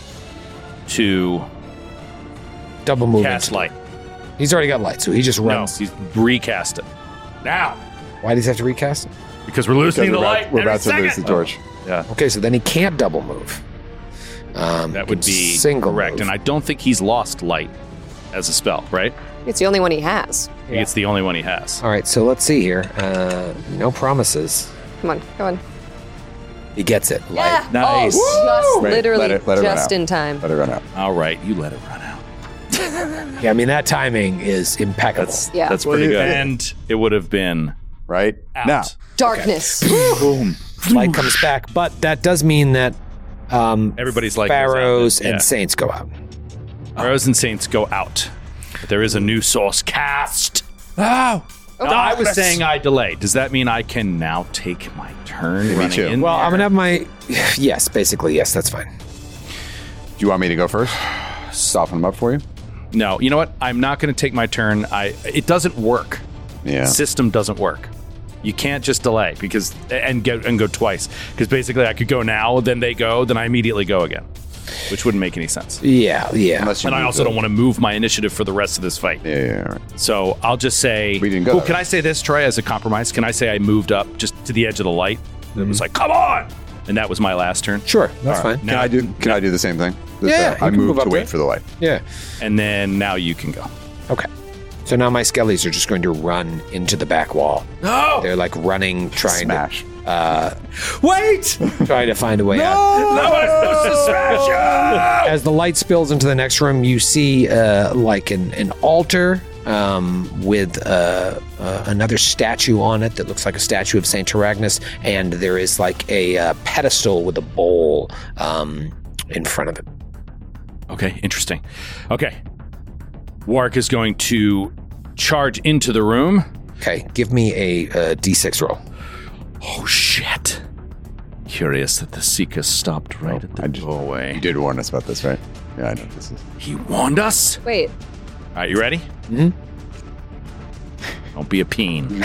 to double move. cast into- light. He's already got light, so he just No, runs. he's recast it now Why does he have to recast it? because we're losing Because the we're light. about, we're every about to lose the second. torch. Yeah. Okay, so then he can't double move. Um, That would be single correct. move. And I don't think he's lost light as a spell, right? It's the only one he has. I think it's the only one he has. All right, so let's see here. Uh, no promises. Come on, go on. He gets it. Light. Yeah. Nice. Oh, just Wait, literally let it- let it run just out. in time. Let it run out. All right, you let it run out. Yeah, I mean, that timing is impeccable. That's, Yeah. that's pretty good. And it would have been right out. now. Darkness. Boom. Light comes back. But that does mean that um, Everybody's like Pharaohs Yeah. and Saints go out. Pharaohs and Saints go out. But there is a new source cast. Oh. Now, I was saying I delay. Does that mean I can now take my turn Me running too. in Well, there? I'm going to have my... Yes, basically, yes, that's fine. Do you want me to go first? Soften them up for you? No, you know what? I'm not going to take my turn. I It doesn't work. Yeah. The system doesn't work. You can't just delay because and go and go twice. Because basically I could go now, then they go, then I immediately go again. Which wouldn't make any sense. Yeah, yeah. Unless you And I move also the- don't want to move my initiative for the rest of this fight. Yeah, yeah, yeah, right. So I'll just say. We didn't go Oh, that can way. I say this, Troy, as a compromise? Can I say I moved up just to the edge of the light? It was like, come on! And that was my last turn. Sure, that's All right. fine. Can I do? Can I do the same thing? This, Yeah, uh, I you can moved move up to wait there. for the light. Yeah. And then now you can go. Okay. So now my skellies are just going to run into the back wall. No! They're like running, trying Smash. to uh, Wait! trying to find a way out. No, I'm supposed to smash you! As the light spills into the next room, you see uh, like an, an altar um, with uh, uh, another statue on it that looks like a statue of Saint Taragnus, and there is like a uh, pedestal with a bowl um, in front of it. Okay, interesting. Okay. Warwick is going to charge into the room. Okay, give me a, a d six roll. Oh, shit. Curious that the Seeker stopped right at the I just- doorway. You did warn us about this, right? Yeah, I know this is. He warned us? Wait. All right, you ready? Mm-hmm. Don't be a peen.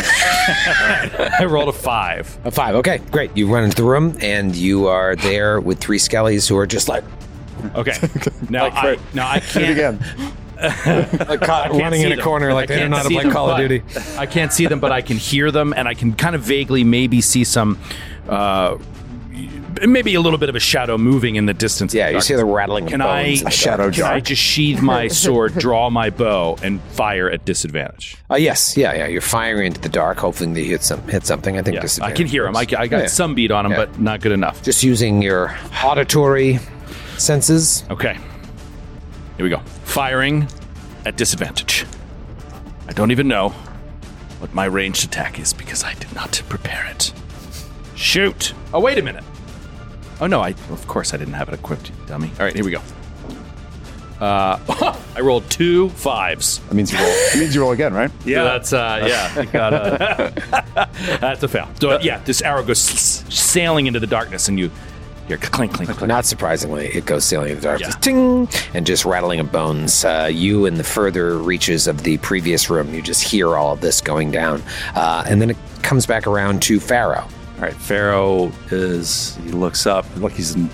I rolled a five. A five. Okay, great. You run into the room, and you are there with three skellies who are just like, Okay. Now, I, now I Do it can't. again. like caught can't running see in a them. corner like I they don't can't know how to see play them, Call of but- Duty. I can't see them, but I can hear them, and I can kind of vaguely maybe see some, uh, maybe a little bit of a shadow moving in the distance. Yeah, you see the rattling of Can bones I, in the shadow can I dark. just sheathe my sword, draw my bow, and fire at disadvantage? Uh, yes, yeah, yeah. You're firing into the dark, hoping that you hit some hit something. I think Yeah, I disadvantage can hear him. I, works. I got Yeah. some beat on him, Yeah. but not good enough. Just using your auditory senses. Okay. Here we go. Firing at disadvantage. I don't even know what my ranged attack is because I did not prepare it. Shoot. Oh, wait a minute. Oh, no, I of course I didn't have it equipped, you dummy. All right, here we go. Uh, I rolled two fives. That means you roll. It means you roll again, right? Yeah, that's, uh, yeah. You got a, that's a fail. So, yeah, this arrow goes s- sailing into the darkness, and you hear clink, clink, clink. Not surprisingly, it goes sailing in the darkness, Yeah. ting, and just rattling of bones. Uh, you, in the further reaches of the previous room, you just hear all of this going down, uh, and then it comes back around to Pharaoh. All right, Pharaoh is, he looks up, look, he's in,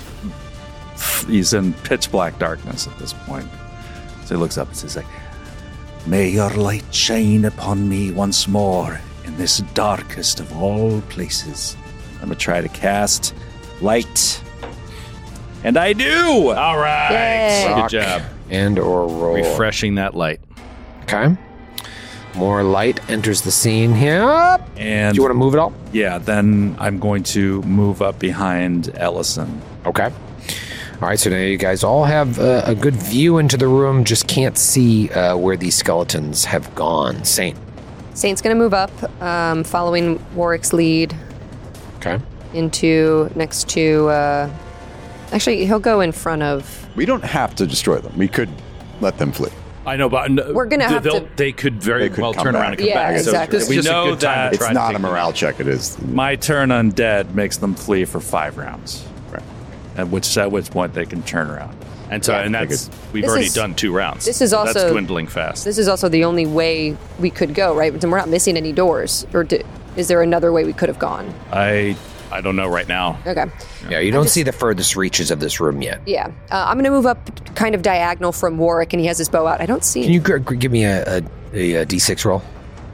he's in pitch black darkness at this point. So he looks up and says, like, "May your light shine upon me once more in this darkest of all places." I'm going to try to cast light. And I do! All right. Yay. Good Rock job. And or roll. Refreshing that light. Okay. More light enters the scene here. And Do you want to move it all? yeah, then I'm going to move up behind Ellison. Okay. All right, so now you guys all have uh, a good view into the room, just can't see uh, where these skeletons have gone. Saint. Saint's going to move up, um, following Warwick's lead Okay. into next to. Uh, actually, he'll go in front of. We don't have to destroy them. We could let them flee. I know, but no, We're gonna th- have they'll- to- They could very They could well come turn back. around and come Yeah, back. So exactly. this We is just know a good time that to It's try to not take a them morale out. check. It is. My turn undead makes them flee for five rounds. Right. At which, at which point they can turn around. And so, Yeah. and that's we've This already is- done two rounds. this is So also- that's dwindling fast. This is also the only way we could go, right? We're not missing any doors. Or do, is there another way we could have gone? I I don't know right now. Okay. Yeah, you don't see the furthest reaches of this room yet. Yeah. Uh, I'm going to move up kind of diagonal from Warwick, and he has his bow out. I don't see Can you g- g- give me a, a, a, a d six roll?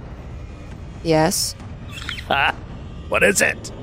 Yes. Ah, what is it?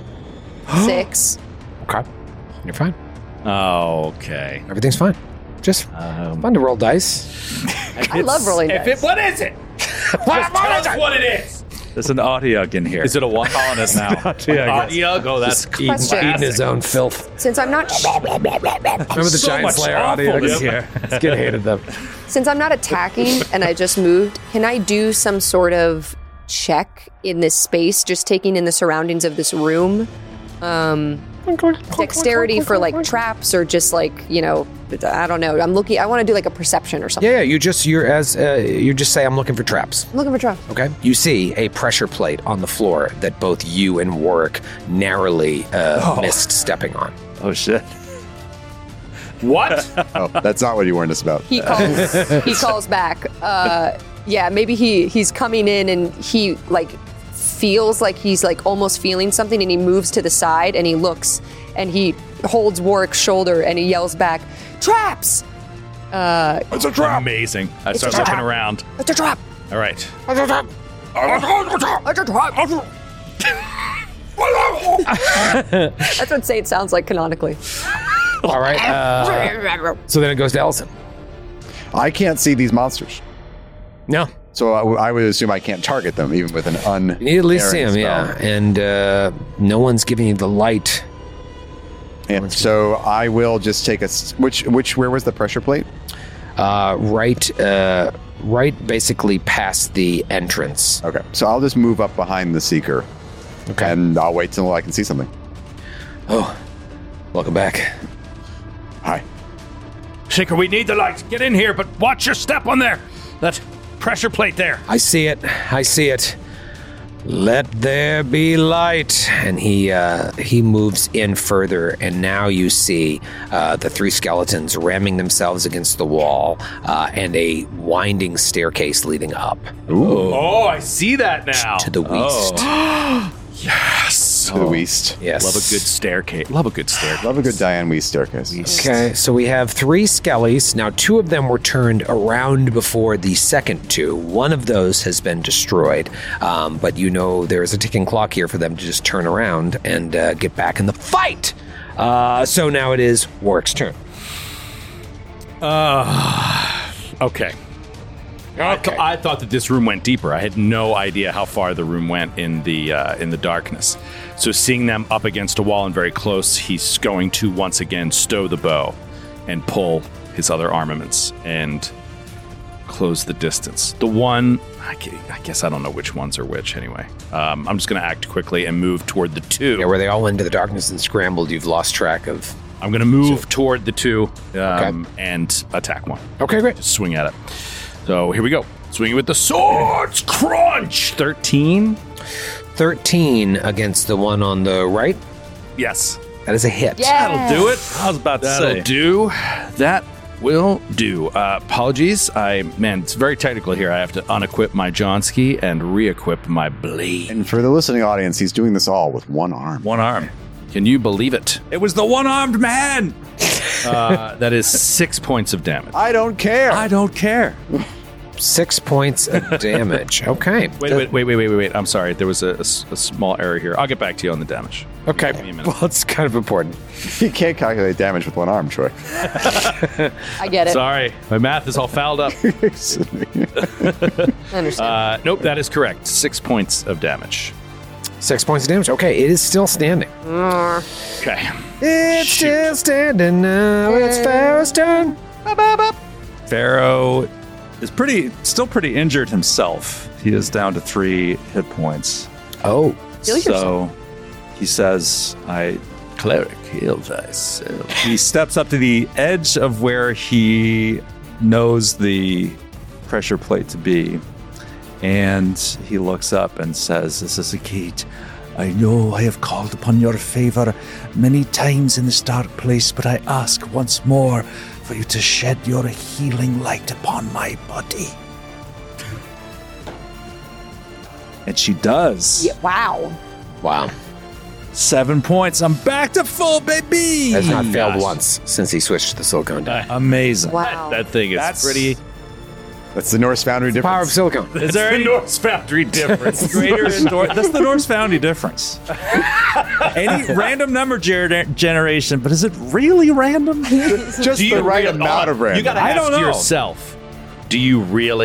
Six. Okay. You're fine. Oh, okay. Everything's fine. Just Um, fun to roll dice. I love rolling If dice. it, what is it? Just tell us what it is. There's an Audiug in here. Is it a what? Calling it now. Audiug? Oh, that's Eating, eating his own filth. Since I'm not Remember the So giant much slayer awful Audiug this is here. Let's get hated them. since I'm not attacking and I just moved, can I do some sort of check in this space, just taking in the surroundings of this room? Um, dexterity for like traps or just like, you know, I don't know. I'm looking, I want to do like a perception or something. Yeah, yeah. You just you're as uh, you just say I'm looking for traps. I'm looking for traps. Okay. You see a pressure plate on the floor that both you and Warwick narrowly uh, Oh. missed stepping on. Oh shit! What? Oh, that's not what you warned us about. He calls, he calls back. Uh, yeah, maybe he, he's coming in and he like feels like he's like almost feeling something and he moves to the side and he looks and he holds Warwick's shoulder and he yells back, traps! Uh, it's a trap. Amazing. I It's start a looking trap. around. It's a trap! All right. It's a trap! It's a trap! That's what Sate sounds like canonically. All right. Uh, so then it goes to Ellison. I can't see these monsters. No. So I, w- I would assume I can't target them, even with an un. You need to at least see him, yeah. And uh, no one's giving you the light. And so I will just take a s- which which where was the pressure plate? Uh, right, uh, right, basically past the entrance. Okay, so I'll just move up behind the seeker. Okay, and I'll wait till I can see something. Oh, welcome back. Hi, Shaker. We need the light. Get in here, but watch your step on there. That pressure plate there. I see it. I see it. Let there be light. And he uh, he moves in further, and now you see uh, the three skeletons ramming themselves against the wall, uh, and a winding staircase leading up. Ooh. Oh, I see that now. To the west. Oh. Yes. to the west. Yes. Love a good staircase. Love a good staircase. Love a good Diane Weast staircase. Okay, so we have three skellies. Now, two of them were turned around before the second two. One of those has been destroyed, um, but you know there is a ticking clock here for them to just turn around and uh, get back in the fight. Uh, so now it is Warwick's turn. Uh, okay. I, th- I thought that this room went deeper. I had no idea how far the room went in the uh, in the darkness. So seeing them up against a wall and very close, he's going to once again stow the bow and pull his other armaments and close the distance. The one, I guess I don't know which ones are which anyway. Um, I'm just going to act quickly and move toward the two. Yeah, where they all went into the darkness and scrambled, you've lost track of... I'm going to move so, toward the two um, okay. and attack one. Okay, great. Just swing at it. So here we go. Swinging with the swords. Crunch. thirteen. thirteen against the one on the right. Yes. That is a hit. Yes. That'll do it. I was about to That'll say. That'll do. That will do. Uh, apologies. I Man, it's very technical here. I have to unequip my Johnski and re-equip my blade. And for the listening audience, he's doing this all with one arm. One arm. Can you believe it? It was the one-armed man. Uh, that is six points of damage. I don't care. I don't care. Six points of damage. Okay. Wait, wait, wait, wait, wait, wait, wait. I'm sorry. There was a, a, a small error here. I'll get back to you on the damage. Okay. Well, it's kind of important. You can't calculate damage with one arm, Troy. I get it. Sorry. My math is all fouled up. I understand. Uh, nope, that is correct. Six points of damage. Six points of damage. Okay, it is still standing. Okay. It's Shoot. still standing now. It's Pharaoh's turn. Up, up, up. Pharaoh is pretty, still pretty injured himself. He is down to three hit points. Oh. Heal so yourself. He says, I... Cleric, heal thyself. He steps up to the edge of where he knows the pressure plate to be. And he looks up and says, "This is a gate. I know I have called upon your favor many times in this dark place, but I ask once more for you to shed your healing light upon my body." And she does. Yeah, wow. Wow. Seven points. I'm back to full, baby. Has not failed once since he switched to the silicone die. Amazing. Wow. That, that thing is That's pretty... That's the Norse Foundry difference. Power of silicone. Is there any Norse Foundry difference? Greater in Nor- That's the Norse Foundry difference. Any random number ger- generation, but is it really random? Just the right amount of random. You got to ask yourself, do you really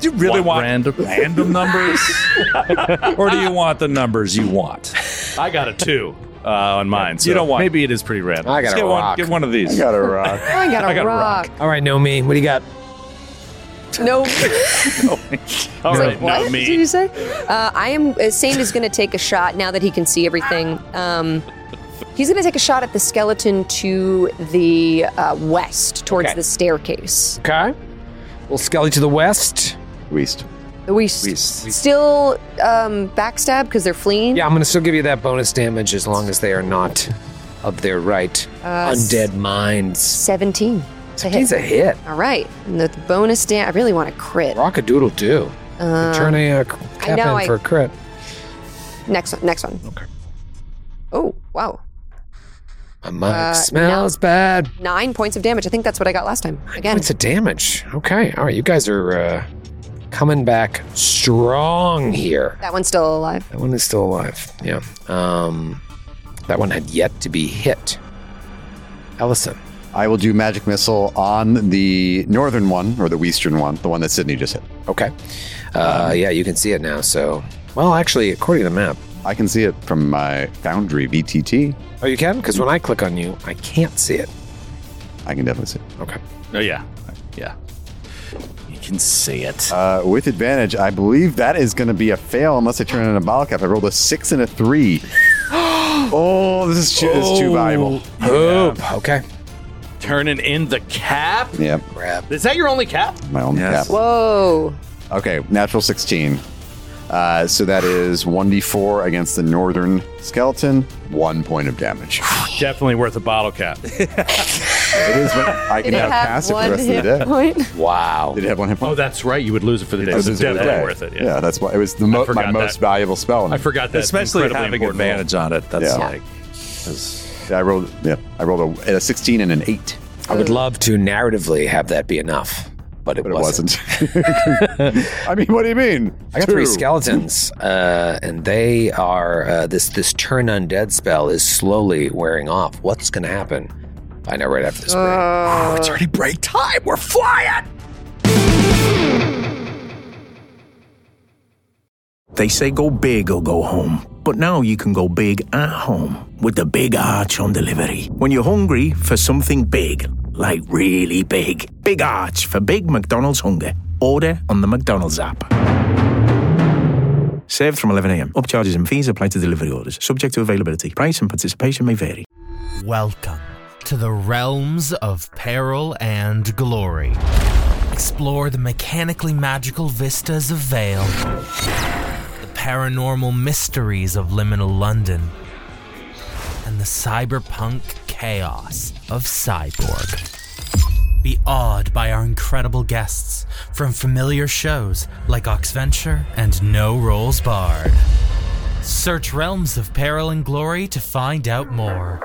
Do you really want random random numbers? Or do you want the numbers you want? I got a two uh, on mine. So You don't want- maybe it is pretty random. I got Just a get one, rock. get one of these. I got a rock. I got a I got a rock. All right, no me. What do you got? No. All It's right, like, what not me. did you say? Uh, I am. Uh, Saint is going to take a shot now that he can see everything. Um, he's going to take a shot at the skeleton to the uh, west, towards Okay. the staircase. Okay. Little Skelly to the west. West. The west. West. Still um, backstab because they're fleeing. Yeah, I'm going to still give you that bonus damage as long as they are not of their right Uh, undead minds. Seventeen. to hit. He's a hit. All right. And the bonus damage. I really want a crit. Rockadoodle do. Uh, Turn a uh, I cap know, in I- for a crit. Next one. Next one. Okay. Oh wow. My mic Uh, smells no. bad. Nine points of damage. I think that's what I got last time. Again. Points of damage. Okay. All right. You guys are uh, coming back strong here. That one's still alive. That one is still alive. Yeah. Um, that one had yet to be hit. Ellison. I will do magic missile on the northern one, or the western one, the one that Sydney just hit. Okay. Uh, Um, yeah, you can see it now. So, well, actually, according to the map, I can see it from my Foundry V T T. oh, you can? Because when I click on you, I can't see it. I can definitely see it. Okay. Oh, yeah. Yeah. You can see it. Uh, with advantage, I believe that is going to be a fail unless I turn in a bottle cap. I rolled a six and a three. Oh, this is, too, this is too valuable. Oh, okay. Turning in the cap? Yep. Grab. Is that your only cap? My only Yes. cap. Whoa. Okay, natural sixteen. Uh, so that is one d four against the northern skeleton, one point of damage. Definitely worth a bottle cap. It is. I can Did it now have cast it for one the rest of the hit day. point? Wow. Did it have one hit point? Oh, that's right. You would lose it for the day. I It's lose it for the definitely day. worth it. Yeah. Yeah, that's why it was the mo- my forgot most that. valuable spell. I forgot that. Especially incredibly having important advantage on it. That's Yeah. like. Yeah, I rolled. Yeah, I rolled a, a sixteen and an eight, I would love to narratively have that be enough, but it but it wasn't. wasn't. I mean, what do you mean? I got three Two. skeletons, uh, and they are uh, this this turn undead spell is slowly wearing off. What's going to happen? I know right after this break. Uh, It's already break time. We're flying. They say go big or go home. But now you can go big at home with the Big Arch on delivery. When you're hungry for something big, like really big, Big Arch for big McDonald's hunger. Order on the McDonald's app. Served from eleven a.m. Upcharges and fees apply to delivery orders. Subject to availability. Price and participation may vary. Welcome to the realms of peril and glory. Explore the mechanically magical vistas of Vale, the paranormal mysteries of liminal London, and the cyberpunk chaos of Cyborg. Be awed by our incredible guests from familiar shows like Oxventure and No Rolls Barred. Search Realms of Peril and Glory to find out more.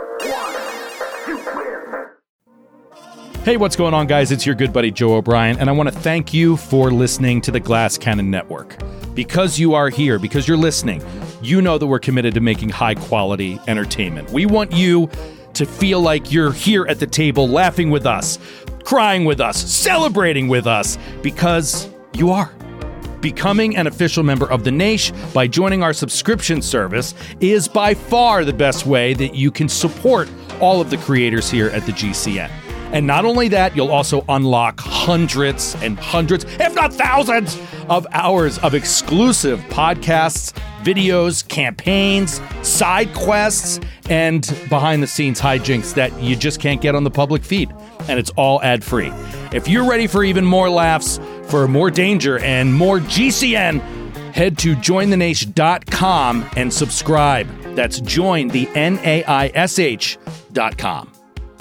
Hey, what's going on, guys? It's your good buddy Joe O'Brien, and I want to thank you for listening to the Glass Cannon Network. Because you are here, because you're listening, you know that we're committed to making high-quality entertainment. We want you to feel like you're here at the table laughing with us, crying with us, celebrating with us, because you are. Becoming an official member of the Naish by joining our subscription service is by far the best way that you can support all of the creators here at the G C N. And not only that, you'll also unlock hundreds and hundreds, if not thousands, of hours of exclusive podcasts, videos, campaigns, side quests, and behind-the-scenes hijinks that you just can't get on the public feed. And it's all ad-free. If you're ready for even more laughs, for more danger, and more G C N, head to join the naish dot com and subscribe. That's join the N A I S H dot com.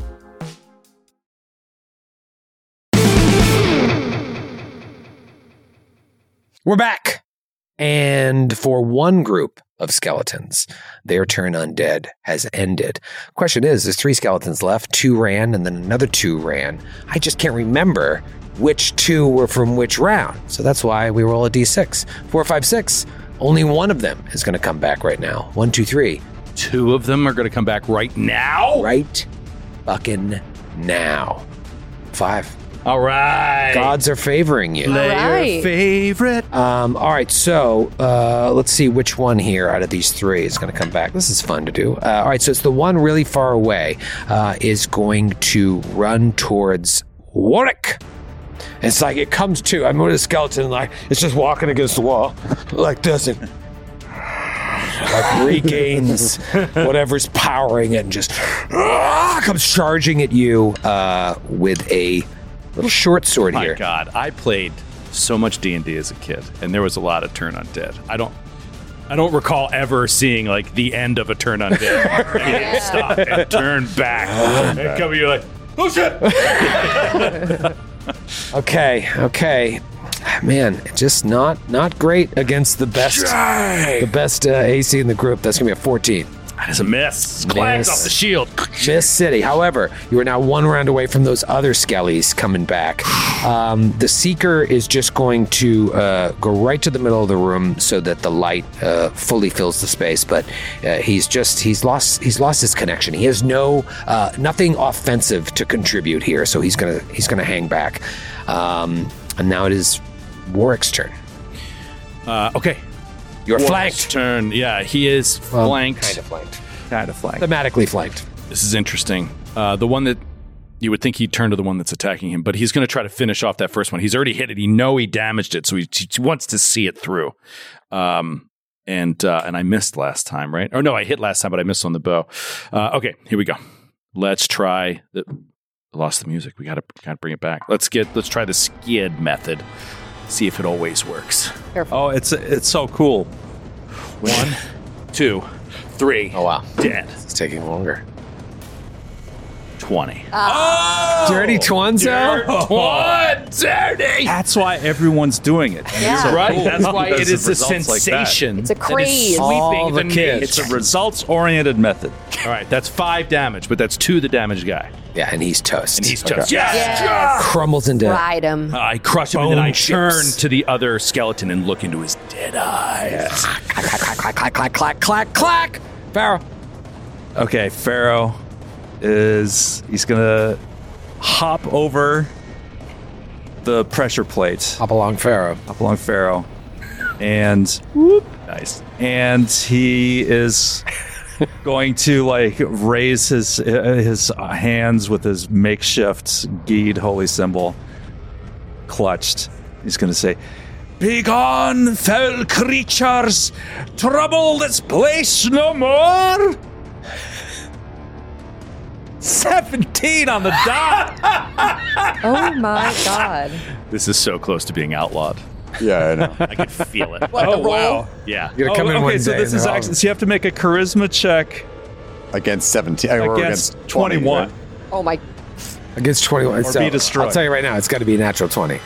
We're back. And for one group of skeletons, their turn undead has ended. Question is, there's three skeletons left. Two ran, and then another two ran. I just can't remember which two were from which round. So that's why we roll a d six. Four, five, six. Only one of them is going to come back right now. One, two, three. Two of them are going to come back right now? Right fucking now. Five. All right. Gods are favoring you. All right. Favorite. Um, all right, so uh, let's see which one here out of these three is going to come back. This is fun to do. Uh, all right, so it's the one really far away uh, is going to run towards Warwick. It's like it comes to, I'm with a skeleton, like it's just walking against the wall like this and like regains whatever's powering it and just ah, comes charging at you uh, with a little short sword My here. God, I played so much D and D as a kid, and there was a lot of turn undead. I don't, I don't recall ever seeing like the end of a turn undead. And stop and turn back, and come you're like, oh shit. Okay, okay. Man, just not not great against the best the best uh, A C in the group. That's going to be a fourteen. That is a miss. Clags off the shield. Miss City. However, you are now one round away from those other skellies coming back. Um, the Seeker is just going to uh, go right to the middle of the room so that the light uh, fully fills the space. But uh, he's just he's lost he's lost his connection. He has no uh, nothing offensive to contribute here, so he's gonna he's gonna hang back. Um, and now it is Warwick's turn. Uh, okay. You're Warwick's flanked. Turn. Yeah, he is Well, flanked. kind of flanked. Kind of flanked. Thematically flanked. This is interesting. Uh, the one that you would think he'd turn to the one that's attacking him, but he's going to try to finish off that first one. He's already hit it. He know he damaged it, so he, he wants to see it through. Um, and uh, and I missed last time, right? Or no, I hit last time, but I missed on the bow. Uh, okay, here we go. Let's try the. I lost the music. We got to got to bring it back. Let's get. Let's try the skid method. See if it always works. Careful. Oh, it's it's so cool. One, two, three. Oh wow, dead. It's taking longer. twenty. Uh, Dirty Twanzo? What? Dirty! That's why everyone's doing it. And Yeah. it's so Right? cool That's why because it is of a results like that. sensation. It's a that is craze. sweeping All the the kids. nation. It's a results-oriented method. All right, that's five damage, but that's two the damaged guy. Yeah, and he's toast. And he's toast. Yes. Yes! crumbles into Ride him. I crush him, and then Bone I turn chips. to the other skeleton and look into his dead eyes. clack, clack, clack, clack, clack, clack, clack, clack. Pharaoh. Okay, Pharaoh is he's gonna hop over the pressure plate. Hop along, Pharaoh. Hop along, Pharaoh, and whoop, nice. And he is going to like raise his his hands with his makeshift Geed holy symbol clutched. He's going to say, "Begone, foul creatures! Trouble this place no more." seventeen on the dot. Oh my god. This is so close to being outlawed. Yeah, I know. I can feel it. What, the roll? Yeah. You're gonna come Oh, in okay, one so day this and is they're all- actually so you have to make a charisma check Against seventeen. Or against, against twenty, twenty-one. right? Oh my. against twenty-one. Or So, be destroyed. I'll tell you right now, it's got to be a natural twenty.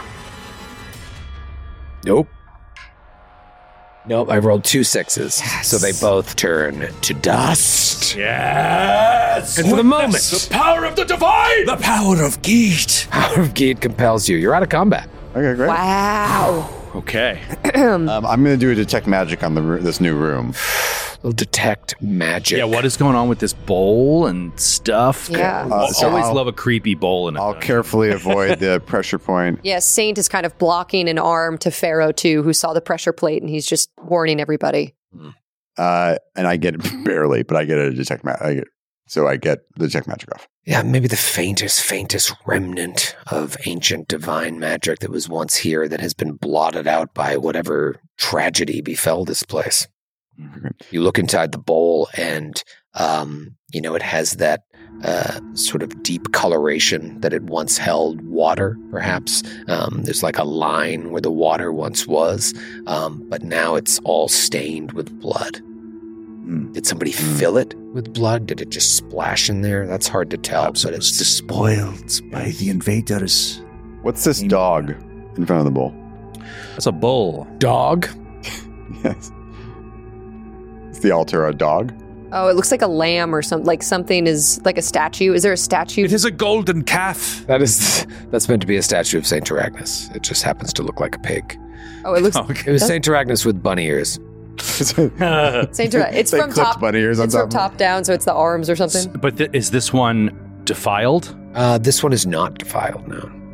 Nope. Nope, I rolled two sixes. So they both turn to dust. Yes! And for the moment, The power of the divine! The power of Geet. power of Geed compels you. You're out of combat. Okay, great. Wow. Okay. Um, I'm going to do a detect magic on the ro- this new room. Little detect magic. Yeah, what is going on with this bowl and stuff? Yeah. I Uh, so always I'll- love a creepy bowl in it. I'll carefully avoid the pressure point. Yeah, Saint is kind of blocking an arm to Pharaoh too, who saw the pressure plate, and he's just warning everybody. Uh, and I get it barely, but I get a detect magic. So I get the detect magic off. Yeah, maybe the faintest, faintest remnant of ancient divine magic that was once here that has been blotted out by whatever tragedy befell this place. You look inside the bowl and, um, you know, it has that uh, sort of deep coloration that it once held water, perhaps. Um, there's like a line where the water once was, um, but now it's all stained with blood. Did somebody fill it with blood? Did it just splash in there? That's hard to tell, Perhaps but it was it's despoiled by the invaders. What's this dog in front of the bowl? That's a bull. dog. Yes. Is the altar a dog? Oh, it looks like a lamb or something. Like something is like a statue. Is there a statue? It is a golden calf. That is that's meant to be a statue of Saint Arachnus. It just happens to look like a pig. Oh, it looks. It was Saint Arachnus with bunny ears. Saint Arachnus. It's They from clipped top. bunny ears on It's top from of it. top down, so it's the arms or something. But th- is this one defiled? Uh, this one is not defiled, no.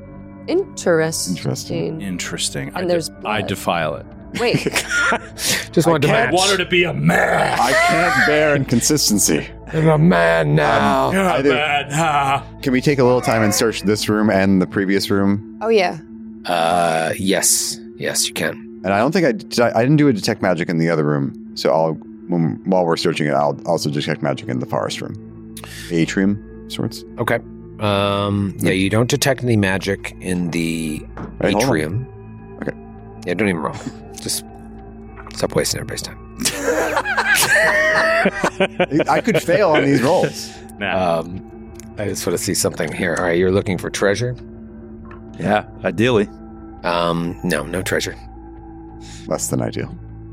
Interesting. Interesting. Interesting. And I there's de- I blood. defile it. Wait. Just wanted to I match. want her to be a man. I can't bear inconsistency. I'm a man now. Um, You're a I did- man. Ah. Can we take a little time and search this room and the previous room? Oh, yeah. Uh, yes. Yes, you can. And I don't think I did. I, I didn't do a detect magic in the other room, so I'll when, while we're searching it, I'll also detect magic in the forest room, the atrium sorts. Okay. Um, yeah, you don't detect any magic in the Right, hold on. atrium. Okay. Yeah, don't even roll. Just stop wasting everybody's time. I could fail on these rolls. Nah. Um, I just want to see something here. All right, you're looking for treasure? Yeah, ideally. Um, no, no treasure. Less than ideal.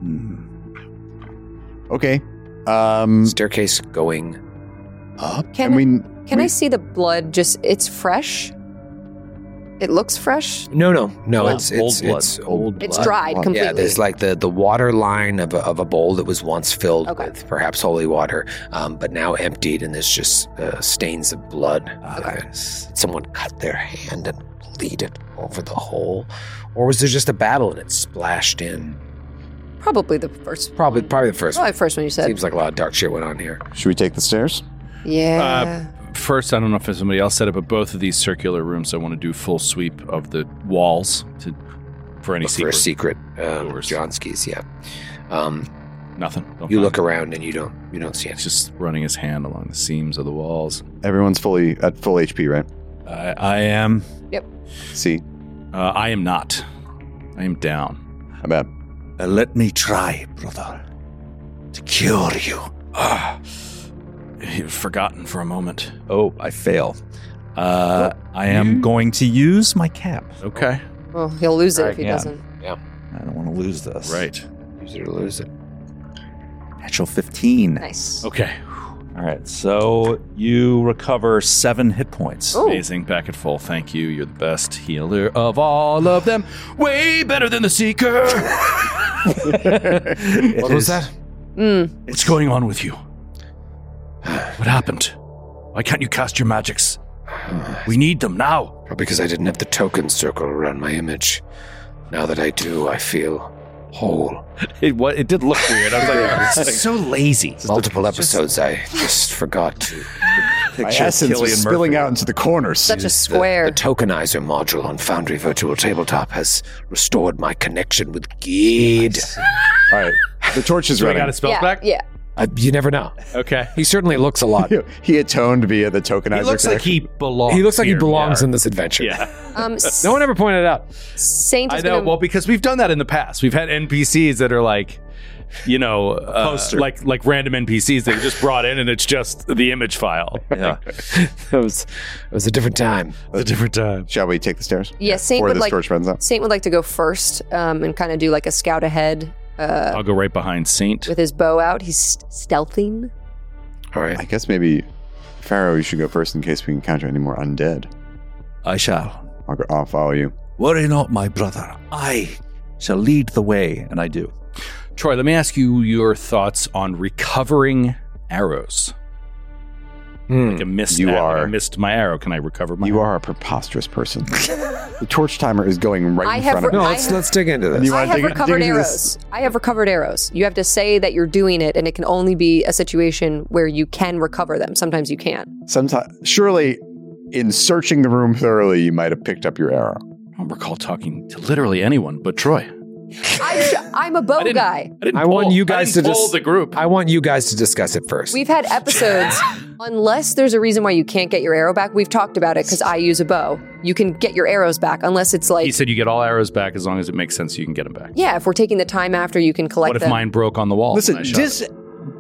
Okay. Um, Staircase going up. Can, and we, can we, I see the blood? Just, it's fresh? It looks fresh? No, no, no. Well, it's it's old blood. it's old. It's blood. dried completely. Yeah, there's like the, the water line of a, of a bowl that was once filled Okay. with perhaps holy water, um, but now emptied, and there's just uh, stains of blood. Okay. Uh, someone cut their hand and bleeded over the hole, or was there just a battle and it splashed in? Probably the first. Probably, probably the first. Probably one. the first one you said. Seems like a lot of dark shit went on here. should we take the stairs? Yeah. Uh, first, I don't know if somebody else said it, but both of these circular rooms, I want to do full sweep of the walls to for any Look for a secret. secret um, Johnskis, yeah. Um, Nothing. Don't you find look it. around and you don't you don't see It's it. just running his hand along the seams of the walls. Everyone's fully at full H P, right? I, I am. Yep. See, Uh, I am not. I am down. I bet. Uh, let me try, brother, to cure you. Ah, You've forgotten for a moment. Oh, I fail. Uh, I am going to use my cap. Okay. Well, he'll lose it I if he can. doesn't. Yeah. I don't want to lose this. Right. Use it or lose it. Natural fifteen. Nice. Okay. All right, so you recover seven hit points. Ooh. Amazing. Back at full. Thank you. You're the best healer of all of them. Way better than the Seeker. What was that? Mm. What's going on with you? What happened? Why can't you cast your magics? We need them now. Probably because I didn't have the token circle around my image. Now that I do, I feel whole. It what? It did look weird. I was like, It's it's so lazy. Multiple episodes, I just forgot to. My Picture essence was Cillian spilling Murphy. out into the corners. Such a The, square. the tokenizer module on Foundry Virtual Tabletop has restored my connection with Gid. All right, the torch is So I running. got his spells yeah, back? yeah. I, you never know. Okay. He certainly looks a lot. He atoned via the tokenizer. He looks like connection. he belongs. He looks like he here. belongs Yeah. in this adventure. Yeah. Um, No one ever pointed it out. Saint I is know. gonna. Well, because we've done that in the past. We've had N P Cs that are like, you know, uh, Poster. like like random N P Cs that you just brought in, and it's just the image file. Yeah. It was it was a different time. A different time. Shall we take the stairs? yeah, Saint Before would this like. torch runs out. Saint would like to go first, um, and kind of do like a scout ahead. Uh, I'll go right behind Saint. with his bow out. He's stealthing. All right. I guess maybe Pharaoh, you should go first in case we encounter any more undead. I shall. I'll, go, I'll follow you. Worry not, my brother. I shall lead the way, and I do. Troy, let me ask you your thoughts on recovering arrows. Hmm. Like a missed You arrow. are- I missed my arrow. Can I recover my You are a preposterous person. The torch timer is going right I in have front of re- me. No, I let's have- let's dig into And this. you I wanna have dig- recovered dig into arrows. this? I have recovered arrows. You have to say that you're doing it, and it can only be a situation where you can recover them. Sometimes you can't. Sometimes, surely, in searching the room thoroughly, you might have picked up your arrow. I don't recall talking to literally anyone but Troy. I'm, I'm a bow didn't- guy. I, didn't I want poll- you I guys didn't to poll dis- the group. I want you guys to discuss it first. We've had episodes, unless there's a reason why you can't get your arrow back. We've talked about it because I use a bow. You can get your arrows back unless it's like, He said you get all arrows back as long as it makes sense. You can get them back. yeah, if we're taking the time after, you can collect What if them. mine broke on the wall? Listen, when I shot dis- it?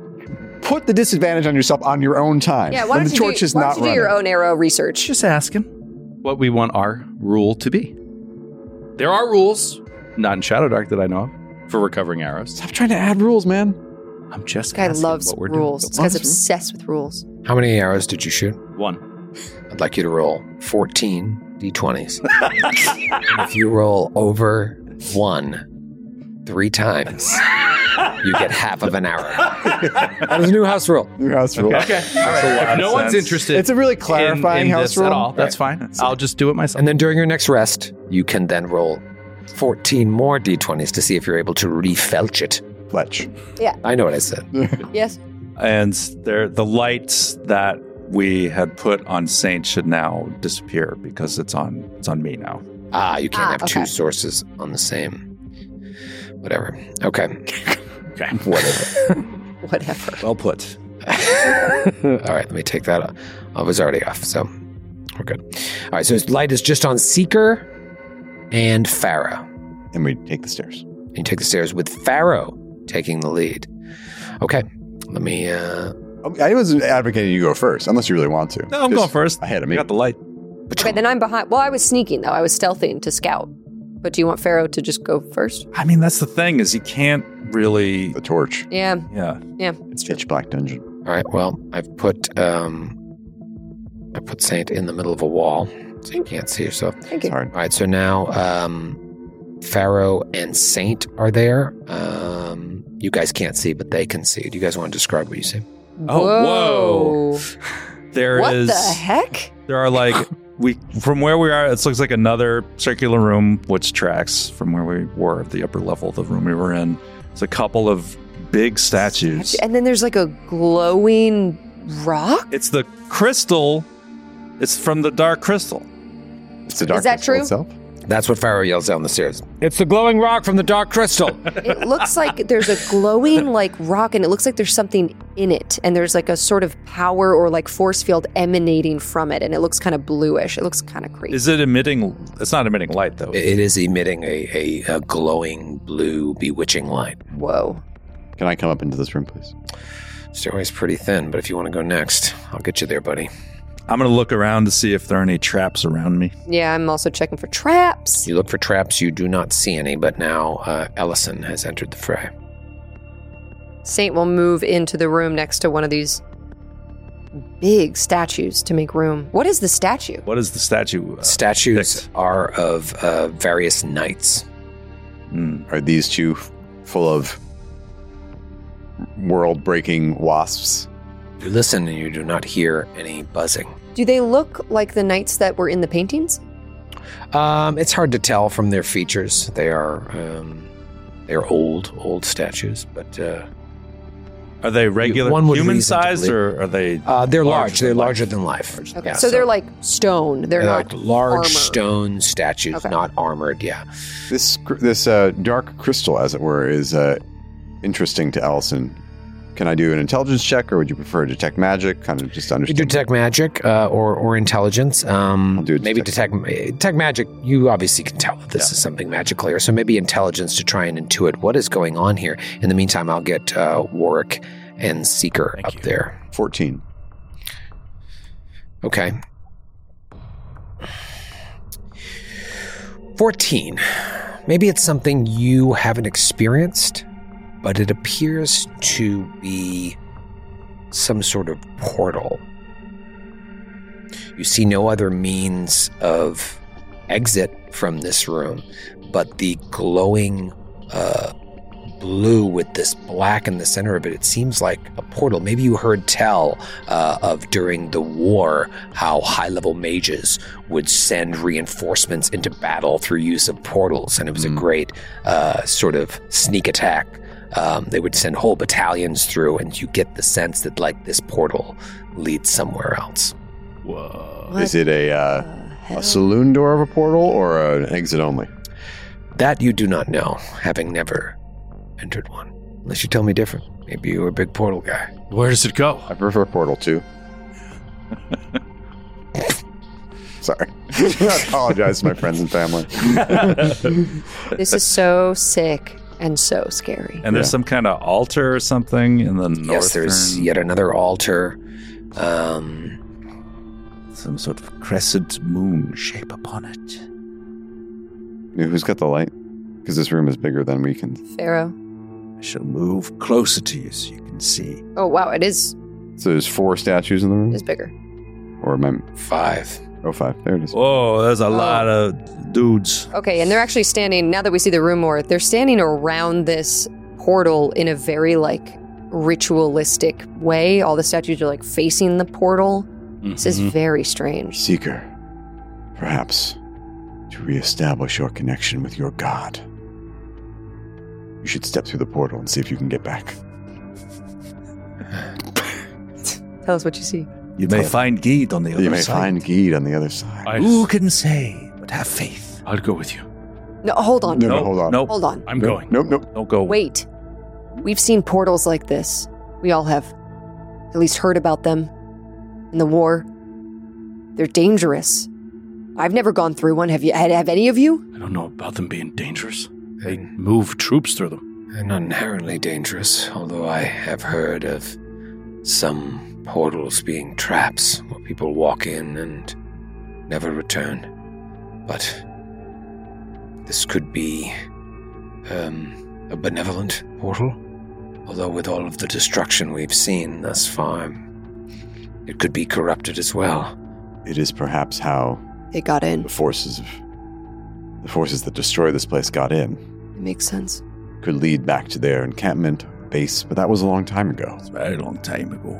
put the disadvantage on yourself on your own time. Yeah, why when don't the you, torch do, is why not don't you do running. your own arrow research? Just asking what we want our rule to be. There are rules, not in Shadowdark that I know of, for recovering arrows. Stop trying to add rules, man. I'm just This guy asking loves what we're rules. doing. This guy's obsessed with rules. How many arrows did you shoot? One. I'd like you to roll fourteen d twenties. If you roll over one three times, You get half of an hour. That is a new house rule. New house rule. Okay. All right. If no one's interested, It's a really clarifying in, in house this rule at all, that's Right. fine. I'll just do it myself. And then during your next rest, you can then roll fourteen more d twenties to see if you're able to refetch it. Fletch. Yeah. I know what I said. Yes. And there, the lights that we had put on Saint should now disappear because it's on it's on me now. Ah, you can't Ah, have okay. two sources on the same. Whatever. Okay. Okay. Whatever. Whatever. Well put. All right, let me take that off. I was already off, so we're good. All right, so his light is just on Seeker and Pharaoh. And we take the stairs. And you take the stairs with Pharaoh taking the lead. Okay, let me... Uh, I wasn't advocating you go first, unless you really want to. No, I'm Just going first. Ahead of me. I got the light. Okay, then I'm behind. Well, I was sneaking, though. I was stealthing to scout. But do you want Pharaoh to just go first? I mean, that's the thing is you can't really. The torch. Yeah. Yeah. Yeah. It's pitch black dungeon. all right, well, I've put um, I put Saint in the middle of a wall, so you can't see yourself. Thank you. All right, so now um, Pharaoh and Saint are there. Um, you guys can't see, but they can see. Do you guys want to describe what you see? Oh, whoa. There What is. the heck? There are like we from where we are. It looks like another circular room, which tracks from where we were at the upper level of the room we were in. It's a couple of big statues. And then there's like a glowing rock? It's the crystal. It's from the dark crystal. It's the dark Is that crystal true? itself. That's what Pharaoh yells down the stairs. It's the glowing rock from the dark crystal. It looks like there's a glowing like rock and it looks like there's something in it. And there's like a sort of power or like force field emanating from it. And it looks kind of bluish. It looks kind of crazy. Is it emitting? It's not emitting light though. It is emitting a, a, a glowing blue, bewitching light. Whoa. Can I come up into this room, please? Stairway's pretty thin, but if you want to go next, I'll get you there, buddy. I'm going to look around to see if there are any traps around me. Yeah, I'm also checking for traps. You look for traps, you do not see any, but now uh, Ellison has entered the fray. Saint will move into the room next to one of these big statues to make room. What is the statue? What is the statue? Uh, Statues picked? are of uh, various knights. Mm. Are these two f- full of world-breaking wasps? You listen and you do not hear any buzzing. Do they look like the knights that were in the paintings? Um, it's hard to tell from their features. They are um, they are old, old statues, but uh, are they regular one would human reason to sized believe- or are they? Uh, they're large. larger They're than larger life? than life. Okay, Yeah, so, they're like stone. They're, They're not like large armor. stone statues, Okay. not armored. Yeah. This cr- this uh, dark crystal, as it were, is uh, interesting to Ellison. Can I do an intelligence check, or would you prefer detect magic? Kind of just You understand. do detect magic uh, or or intelligence. Um, I'll do maybe detect- detect detect magic. You obviously can tell that this is something magical here. So maybe intelligence to try and intuit what is going on here. In the meantime, I'll get uh, Warwick and Seeker up there. fourteen. Okay. fourteen. Maybe it's something you haven't experienced, but it appears to be some sort of portal. You see no other means of exit from this room, but the glowing uh, blue with this black in the center of it, it seems like a portal. Maybe you heard tell uh, of during the war how high-level mages would send reinforcements into battle through use of portals, and it was a great uh, sort of sneak attack. Um, they would send whole battalions through, and you get the sense that, like, this portal leads somewhere else. Whoa. Is it a uh, a saloon door of a portal or an exit only? That you do not know, having never entered one. Unless you tell me different. Maybe you're a big portal guy. Where does it go? I prefer portal two. Sorry. I apologize to my friends and family. This is so sick and so scary. And there's Yeah. some kind of altar or something in the northern. Yes, there's yet another altar. Um, some sort of crescent moon shape upon it. Yeah, who's got the light? Because this room is bigger than we can. Pharaoh. I shall move closer to you so you can see. Oh, wow. It is So there's four statues in the room? is bigger. Or am I... Five. Oh, five. There it is. Whoa, there's a lot of dudes. Okay, and they're actually standing, now that we see the room more, they're standing around this portal in a very like ritualistic way. All the statues are like facing the portal. Mm-hmm. This is very strange. Seeker, perhaps to reestablish your connection with your god, you should step through the portal and see if you can get back. Tell us what you see. You may find Geed on the other side. You may find Geed on the other side. I Who can say, but have faith. I'll go with you. No, hold on. No, no, no hold on. Nope. Hold on. I'm nope, going. Nope, nope. Don't go. Wait. We've seen portals like this. We all have. At least heard about them. In the war. They're dangerous. I've never gone through one. Have you? Have any of you? I don't know about them being dangerous. They move troops through them. They're not inherently dangerous, although I have heard of some portals being traps where people walk in and never return. But this could be um, a benevolent portal, although with all of the destruction we've seen thus far, it could be corrupted as well. It is perhaps how they got in. The forces of the forces that destroyed this place got in. It makes sense. Could lead back to their encampment base, but that was a long time ago. It's a very long time ago.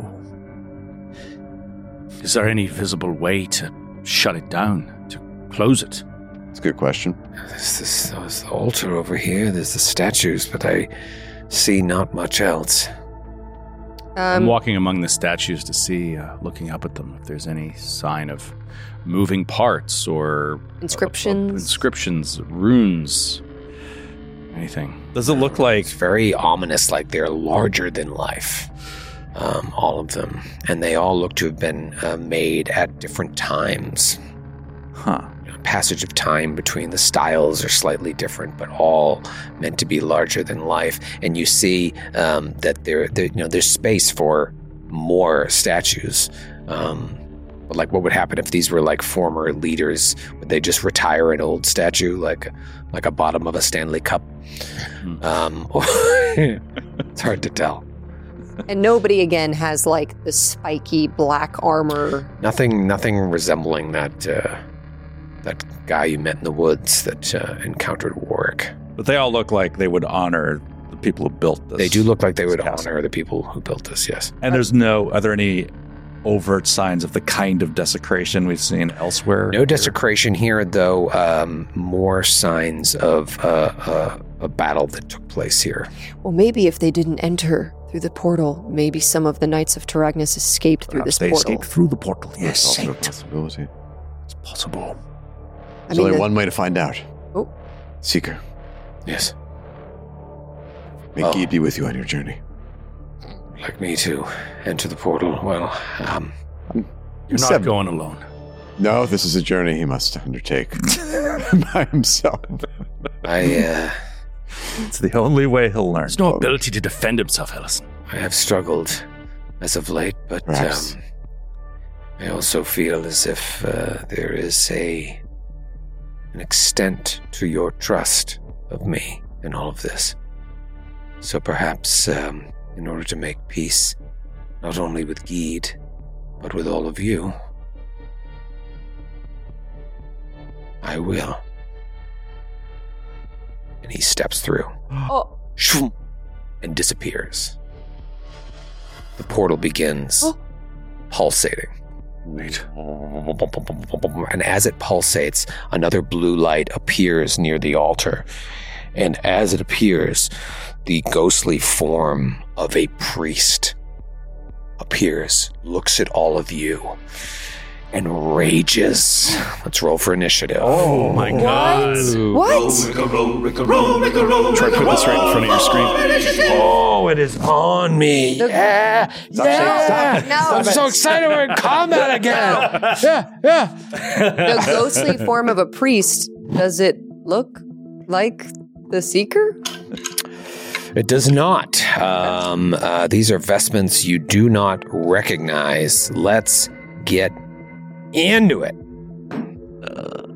Is there any visible way to shut it down, to close it? It's a good question. There's, this, there's the altar over here, there's the statues, but I see not much else. Um, I'm walking among the statues to see, uh, looking up at them, if there's any sign of moving parts or inscriptions, uh, uh, inscriptions, runes, anything. Does it look like it's very ominous, like they're larger than life? Um, all of them, and they all look to have been uh, made at different times. Huh. You know, passage of time between the styles are slightly different, but all meant to be larger than life. And you see um, that there, there, you know, there's space for more statues. Um, but like, what would happen if these were like former leaders? Would they just retire an old statue, like like a bottom of a Stanley Cup? Mm. Um, it's hard to tell. And nobody, again, has, like, the spiky black armor. Nothing nothing resembling that uh, that guy you met in the woods that uh, encountered Warwick. But they all look like they would honor the people who built this. They do look like they would castle. honor the people who built this, yes. And there's no, are there any overt signs of the kind of desecration we've seen elsewhere? No desecration here, though. Um, more signs of uh, uh, a battle that took place here. Well, maybe if they didn't enter through the portal, maybe some of the Knights of Taragnus escaped through Perhaps this they portal. escaped through the portal. Yes, That's also a possibility. It's possible. I There's mean, only the- one way to find out. Oh. Seeker, Yes. may Oh. Geed be with you on your journey. Like me to enter the portal. Well, um, You're not Seven. going alone. No, this is a journey he must undertake by himself. I uh, It's the only way he'll learn. There's no ability to defend himself, Ellison. I have struggled as of late, but Perhaps. um, I also feel as if uh, there is a an extent to your trust of me in all of this. So perhaps, um, in order to make peace, not only with Geed, but with all of you, I will. And he steps through. Oh. Shroom, and disappears. The portal begins Oh. pulsating. Wait. And as it pulsates, another blue light appears near the altar. And as it appears, the ghostly form of a priest appears, looks at all of you, and rages. Let's roll for initiative. Oh my god. What? Try to put this right in front of your screen. Oh, it is on me. Yeah. Yeah. No. I'm so excited we're in combat again. Yeah, yeah. The ghostly form of a priest, does it look like the Seeker? It does not. Um, uh, these are vestments you do not recognize. Let's get into it. Uh,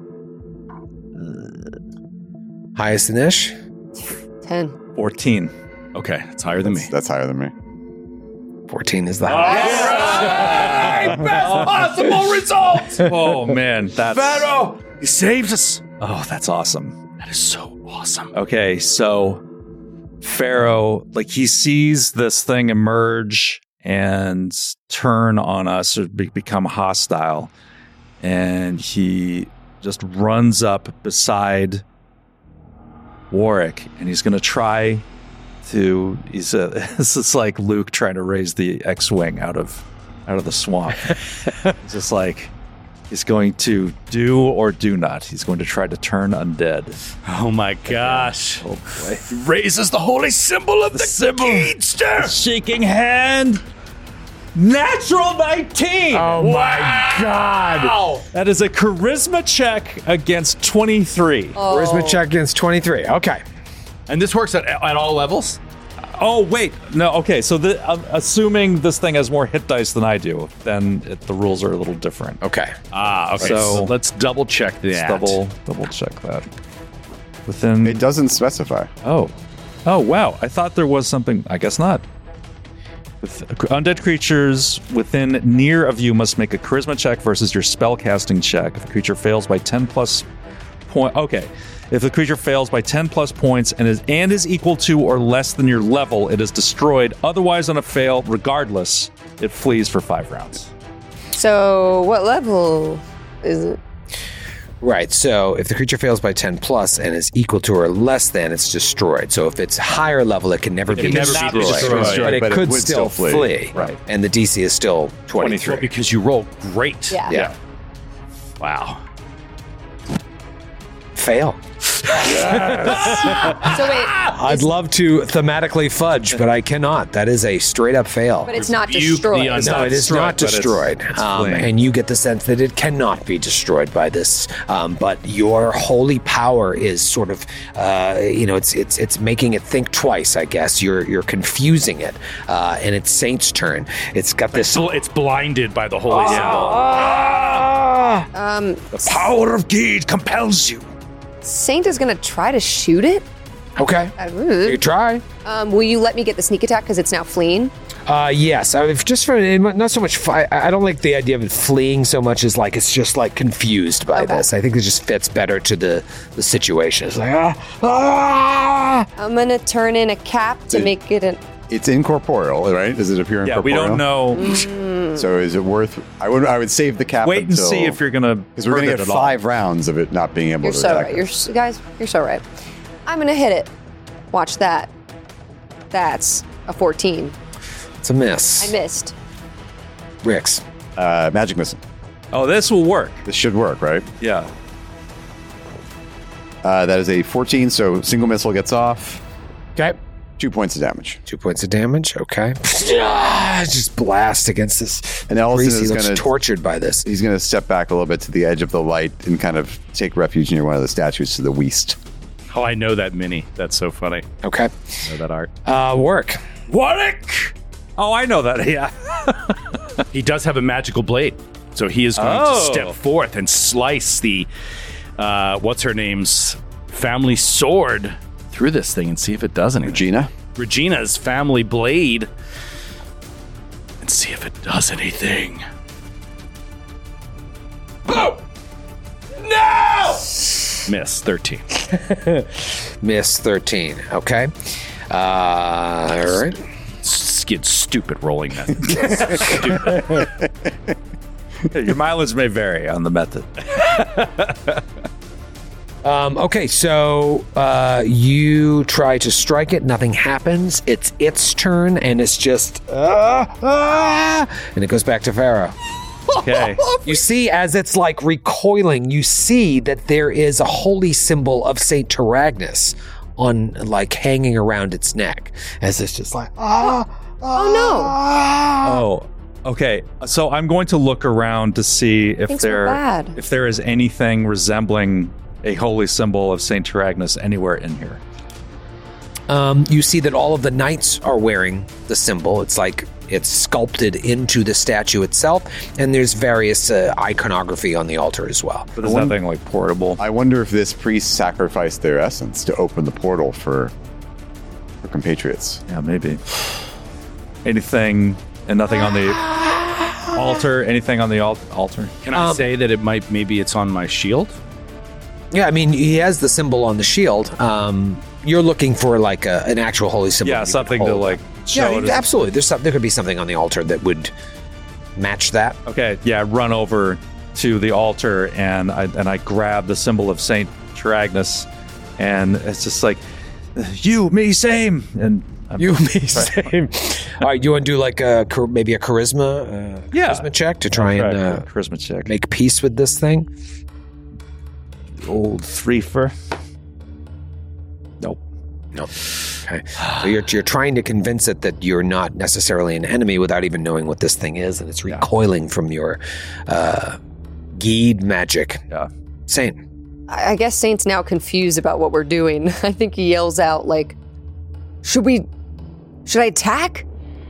highest in Ish? Ten. fourteen. Okay, it's higher than me. That's higher than me. fourteen is the highest. All right! Best possible result! Oh, man. That's. Pharaoh! He saved us. Oh, that's awesome. That is so awesome. Okay, so Pharaoh, like he sees this thing emerge and turn on us or be- become hostile. And he just runs up beside Warwick and he's going to try to, he's a, this is like Luke trying to raise the X-Wing out of, out of the swamp. It's just like, he's going to do or do not. He's going to try to turn undead. Oh my gosh. Oh boy. He raises the holy symbol of the, the symbol. Keenster. Shaking hand. Natural nineteen. Oh wow. my God. That is a charisma check against twenty-three. Oh. Charisma check against twenty-three. Okay. And this works at, at all levels? Oh, wait. No, okay. So the, uh, assuming this thing has more hit dice than I do, then it, the rules are a little different. Okay. Ah, okay. So, so let's double check that. Let's double, double check that. Within. It doesn't specify. Oh. Oh, wow. I thought there was something. I guess not. With undead creatures within near of you must make a charisma check versus your spell casting check. If the creature fails by ten plus point, okay. If the creature fails by ten plus points and is and is equal to or less than your level, it is destroyed. Otherwise, on a fail, regardless, it flees for five rounds. So, what level is it? Right, so if the creature fails by ten plus and is equal to or less than, it's destroyed. So if it's higher level, it can never, it be, can never destroyed. be destroyed. But it but could it would still, still flee. flee. Right. And the D C is still twenty-three. Well, because you roll great. Yeah. Yeah. Wow. Fail. Yes. So wait. I'd love to thematically fudge, but I cannot. That is a straight up fail. But it's not destroyed. No, it is not destroyed. It's, it's um, and you get the sense that it cannot be destroyed by this. Um, but your holy power is sort of, uh, you know, it's it's it's making it think twice. I guess you're you're confusing it, uh, and it's Saint's turn. It's got this. It's, it's blinded by the holy symbol. Um, the power of Geed compels you. Saint is gonna try to shoot it. Okay. Uh, You try. Um, will you let me get the sneak attack because it's now fleeing? Uh, yes, I mean, just for not so much. Fi- I don't like the idea of it fleeing so much as like it's just like confused by Okay. this. I think it just fits better to the the situation. It's like ah, ah. I'm gonna turn in a cap to It- make it an. It's incorporeal, right? Does it appear Yeah, we incorporeal? don't know. Mm. So is it worth? I would. I would save the cap. Wait and until, see if you're gonna. because we're gonna hurt get it at all. five rounds of it not being able You're to so attack right. us. You're s- guys. You're so right. I'm gonna hit it. Watch that. That's a fourteen. It's a miss. I missed. Rix. Uh, magic missile. Oh, this will work. This should work, right? Yeah. Uh, that is a fourteen. So single missile gets off. Okay. Two points of damage. Two points of damage. Okay. Ah, just blast against this. And Ellison priest. He is looks going to tortured by this. He's going to step back a little bit to the edge of the light and kind of take refuge near one of the statues to the west. Oh, I know that mini. That's so funny. Okay. I know that art. Uh, work. Warwick! Oh, I know that. Yeah. He does have a magical blade. So he is going Oh. to step forth and slice the, uh, what's her name's family sword through this thing and see if it does anything. Regina? Regina's family blade. And see if it does anything. Oh! No! Miss, thirteen. Miss thirteen. Okay. Uh, all right. Skid stupid rolling that. Stupid. Your mileage may vary on the method. Um, okay, so uh, you try to strike it. Nothing happens. It's its turn, and it's just ah, ah, and it goes back to Pharaoh. Okay. You see, as it's like recoiling, you see that there is a holy symbol of Saint Taragnus on, like, hanging around its neck, as it's just like ah. Oh Oh, okay. So I'm going to look around to see if Thanks, we're there bad. if there is anything resembling a holy symbol of Saint Taragnus anywhere in here. Um, you see that all of the knights are wearing the symbol. It's like it's sculpted into the statue itself, and there's various uh, iconography on the altar as well. But there's nothing like portable. I wonder if this priest sacrificed their essence to open the portal for for compatriots. Yeah, maybe. Anything and nothing on the altar? Anything on the al- altar? Can I Um, say that it might, maybe it's on my shield? Yeah, I mean, he has the symbol on the shield. Um, you're looking for like a, an actual holy symbol. Yeah, something to like show Yeah, it. as- absolutely. There's some, there could be something on the altar that would match that. Okay, yeah, run over to the altar and I and I grab the symbol of Saint Taragnus, and it's just like, you, me, same, and I'm, You, me, same. All right, you want to do like a char- maybe a charisma, uh, Yeah. charisma check to try and uh, charisma check. make peace with this thing? Old three for. Nope. Nope. Okay. So you're you're trying to convince it that you're not necessarily an enemy without even knowing what this thing is, and it's recoiling from your uh, Geed magic. Yeah. Saint. I I guess Saint's now confused about what we're doing. I think he yells out like, should we, should I attack?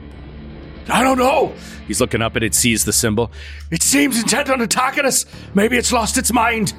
I don't know. He's looking up and it sees the symbol. It seems intent on attacking us. Maybe it's lost its mind.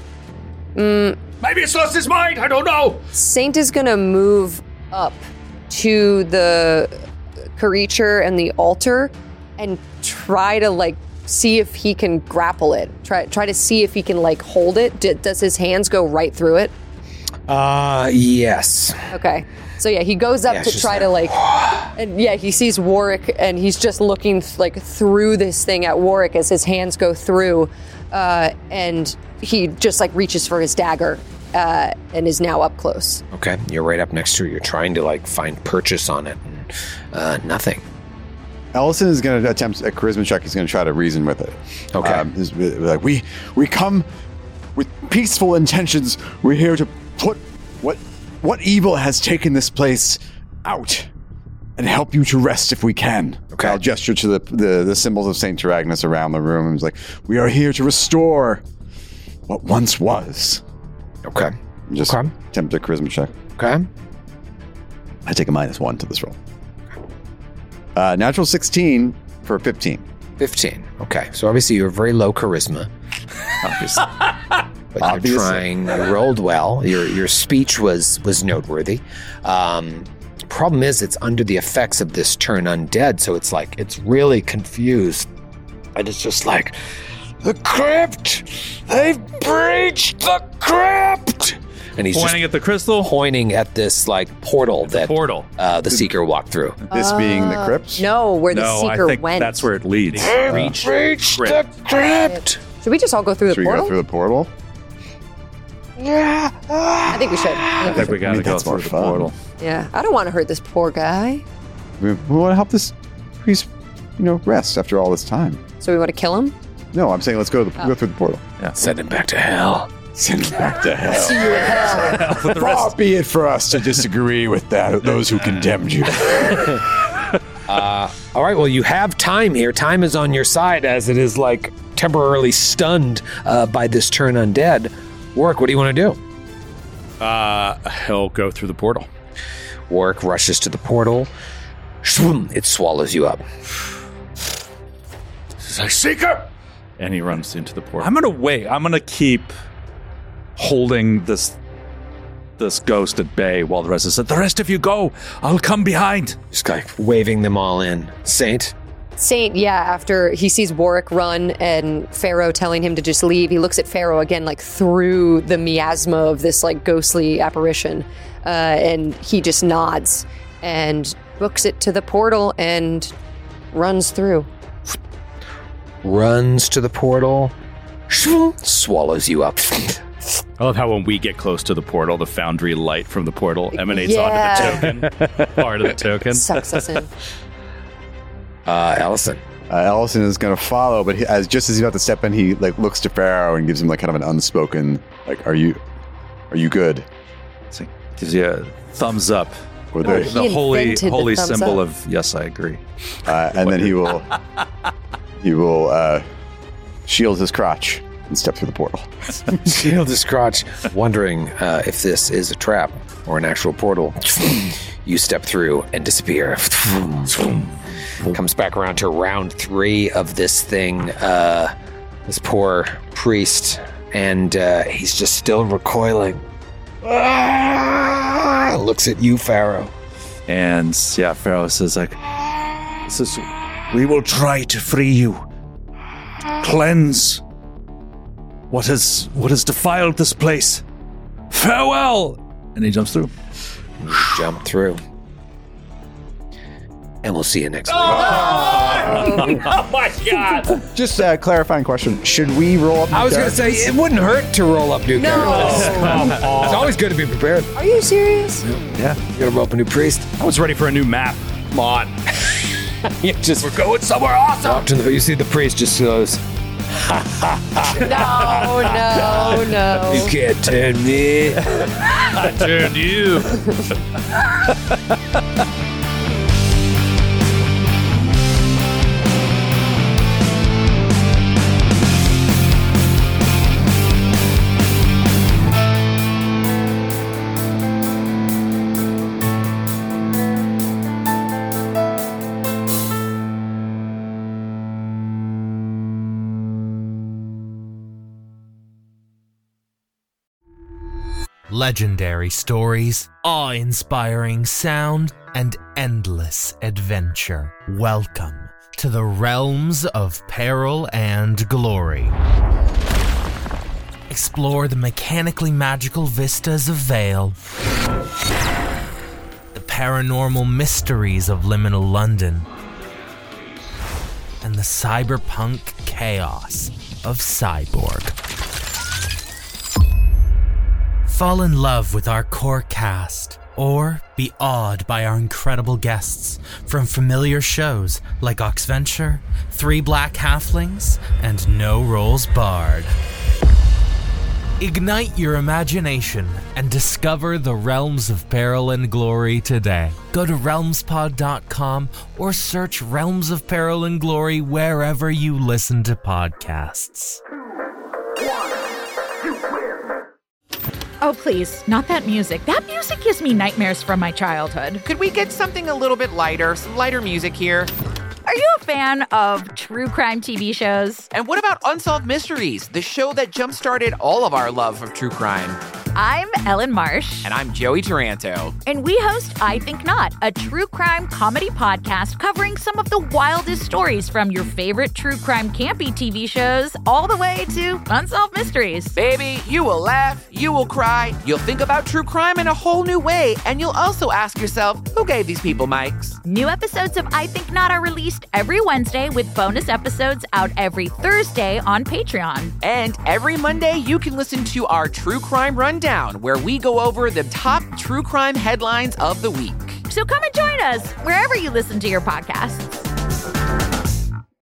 Mm, Maybe it's lost its mind. I don't know. Saint is gonna move up to the creature and the altar and try to like see if he can grapple it. Try try to see if he can like hold it. D- does his hands go right through it? Uh, yes. Okay. So yeah, he goes up Yeah, to it's just try to like, and yeah, he sees Warwick, and he's just looking like through this thing at Warwick as his hands go through, uh, and he just like reaches for his dagger, uh, and is now up close. Okay, you're right up next to it. You're trying to like find purchase on it. And, uh, nothing. Ellison is going to attempt a charisma check. He's going to try to reason with it. Okay. Um, he's like, we we come with peaceful intentions. We're here to put what what evil has taken this place out and help you to rest if we can. Okay. I'll gesture to the the, the symbols of Saint Taragnus around the room. And he's like, we are here to restore what once was. Okay. Just Okay. attempt a charisma check. Okay. I take a minus one to this roll. Uh, natural sixteen for fifteen. fifteen. Okay. So obviously you're very low charisma. Obviously. But Obviously. you're trying. You rolled well. Your your speech was was noteworthy. Um, problem is, it's under the effects of this turn undead, so it's like it's really confused, and it's just like the crypt. They've breached the crypt. And he's Pointing just at the crystal? pointing at this like portal that portal. Uh, the seeker walked through. This being the Uh, crypt? No, where the no, seeker I think went. that's where it leads. Breached the crypt. Should we just all go through the Should we portal? go through the portal? Yeah. I think we should. I think we I gotta mean, go that's through more the fun. portal. Yeah, I don't want to hurt this poor guy. We, we want to help this priest, you know, rest after all this time. So we want to kill him? No, I'm saying let's go to the, Oh. go through the portal. Yeah. Send him back to hell. Send him back to hell. See you in hell. With the Far rest. be it for us to disagree with that those who condemned you. Uh, all right, well, you have time here. Time is on your side as it is like temporarily stunned uh, by this turn undead. Warwick, what do you want to do? Uh, he'll go through the portal. Warwick rushes to the portal. Shwoom, it swallows you up. Say, Seeker! And he runs into the portal. I'm gonna wait. I'm gonna keep holding this this ghost at bay while the rest is said, the rest of you go. I'll come behind. Just like waving them all in. Saint? Saint, yeah, after he sees Warwick run and Pharaoh telling him to just leave, he looks at Pharaoh again, like through the miasma of this like ghostly apparition, uh, and he just nods and books it to the portal and runs through. Runs to the portal. Shwoom, swallows you up. I love how when we get close to the portal, the foundry light from the portal emanates Yeah. onto the token. Part of the token. Sucks us in. Uh, Ellison. Uh, Ellison is going to follow, but he, as just as he's about to step in, he like looks to Pharaoh and gives him like kind of an unspoken, like, "Are you, are you good?" So gives you a thumbs up. Or The, the, the holy invented the holy thumbs symbol up. of yes, I agree. uh, and then he will, he will uh, shield his crotch and step through the portal. Shield his crotch, wondering uh, if this is a trap or an actual portal. You step through and disappear. Comes back around to round three of this thing. Uh, this poor priest, and uh, he's just still recoiling. Ah! Looks at you, Pharaoh. And yeah, Pharaoh says like, says, we will try to free you. Cleanse what has what has defiled this place. Farewell, And he jumps through. You jump through. And we'll see you next week. Oh my God. Just a clarifying question. Should we roll up new I was going to say, characters? it wouldn't hurt to roll up new No. characters. It's always good to be prepared. Are you serious? Yeah, you got to roll up a new priest. I was ready for a new map. Come on. You just We're going somewhere awesome. walk to the, you see the priest just goes, No, no, no. you can't turn me. I turned you. Legendary stories, awe-inspiring sound, and endless adventure. Welcome to the realms of peril and glory. Explore the mechanically magical vistas of Vale, the paranormal mysteries of liminal London, and the cyberpunk chaos of Cyborg. Fall in love with our core cast, or be awed by our incredible guests from familiar shows like Oxventure, Three Black Halflings, and No Rolls Barred. Ignite your imagination and discover the realms of peril and glory today. Go to realms pod dot com or search Realms of Peril and Glory wherever you listen to podcasts. Oh, please, not that music. That music gives me nightmares from my childhood. Could we get something a little bit lighter, some lighter music here? Are you a fan of true crime T V shows? And what about Unsolved Mysteries, the show that jump-started all of our love of true crime? I'm Ellen Marsh. And I'm Joey Taranto. And we host I Think Not, a true crime comedy podcast covering some of the wildest stories from your favorite true crime campy T V shows all the way to Unsolved Mysteries. Baby, you will laugh, you will cry, you'll think about true crime in a whole new way, and you'll also ask yourself, who gave these people mics? New episodes of I Think Not are released every Wednesday with bonus episodes out every Thursday on Patreon. And every Monday, you can listen to our True Crime Rundown, where we go over the top true crime headlines of the week. So come and join us wherever you listen to your podcasts.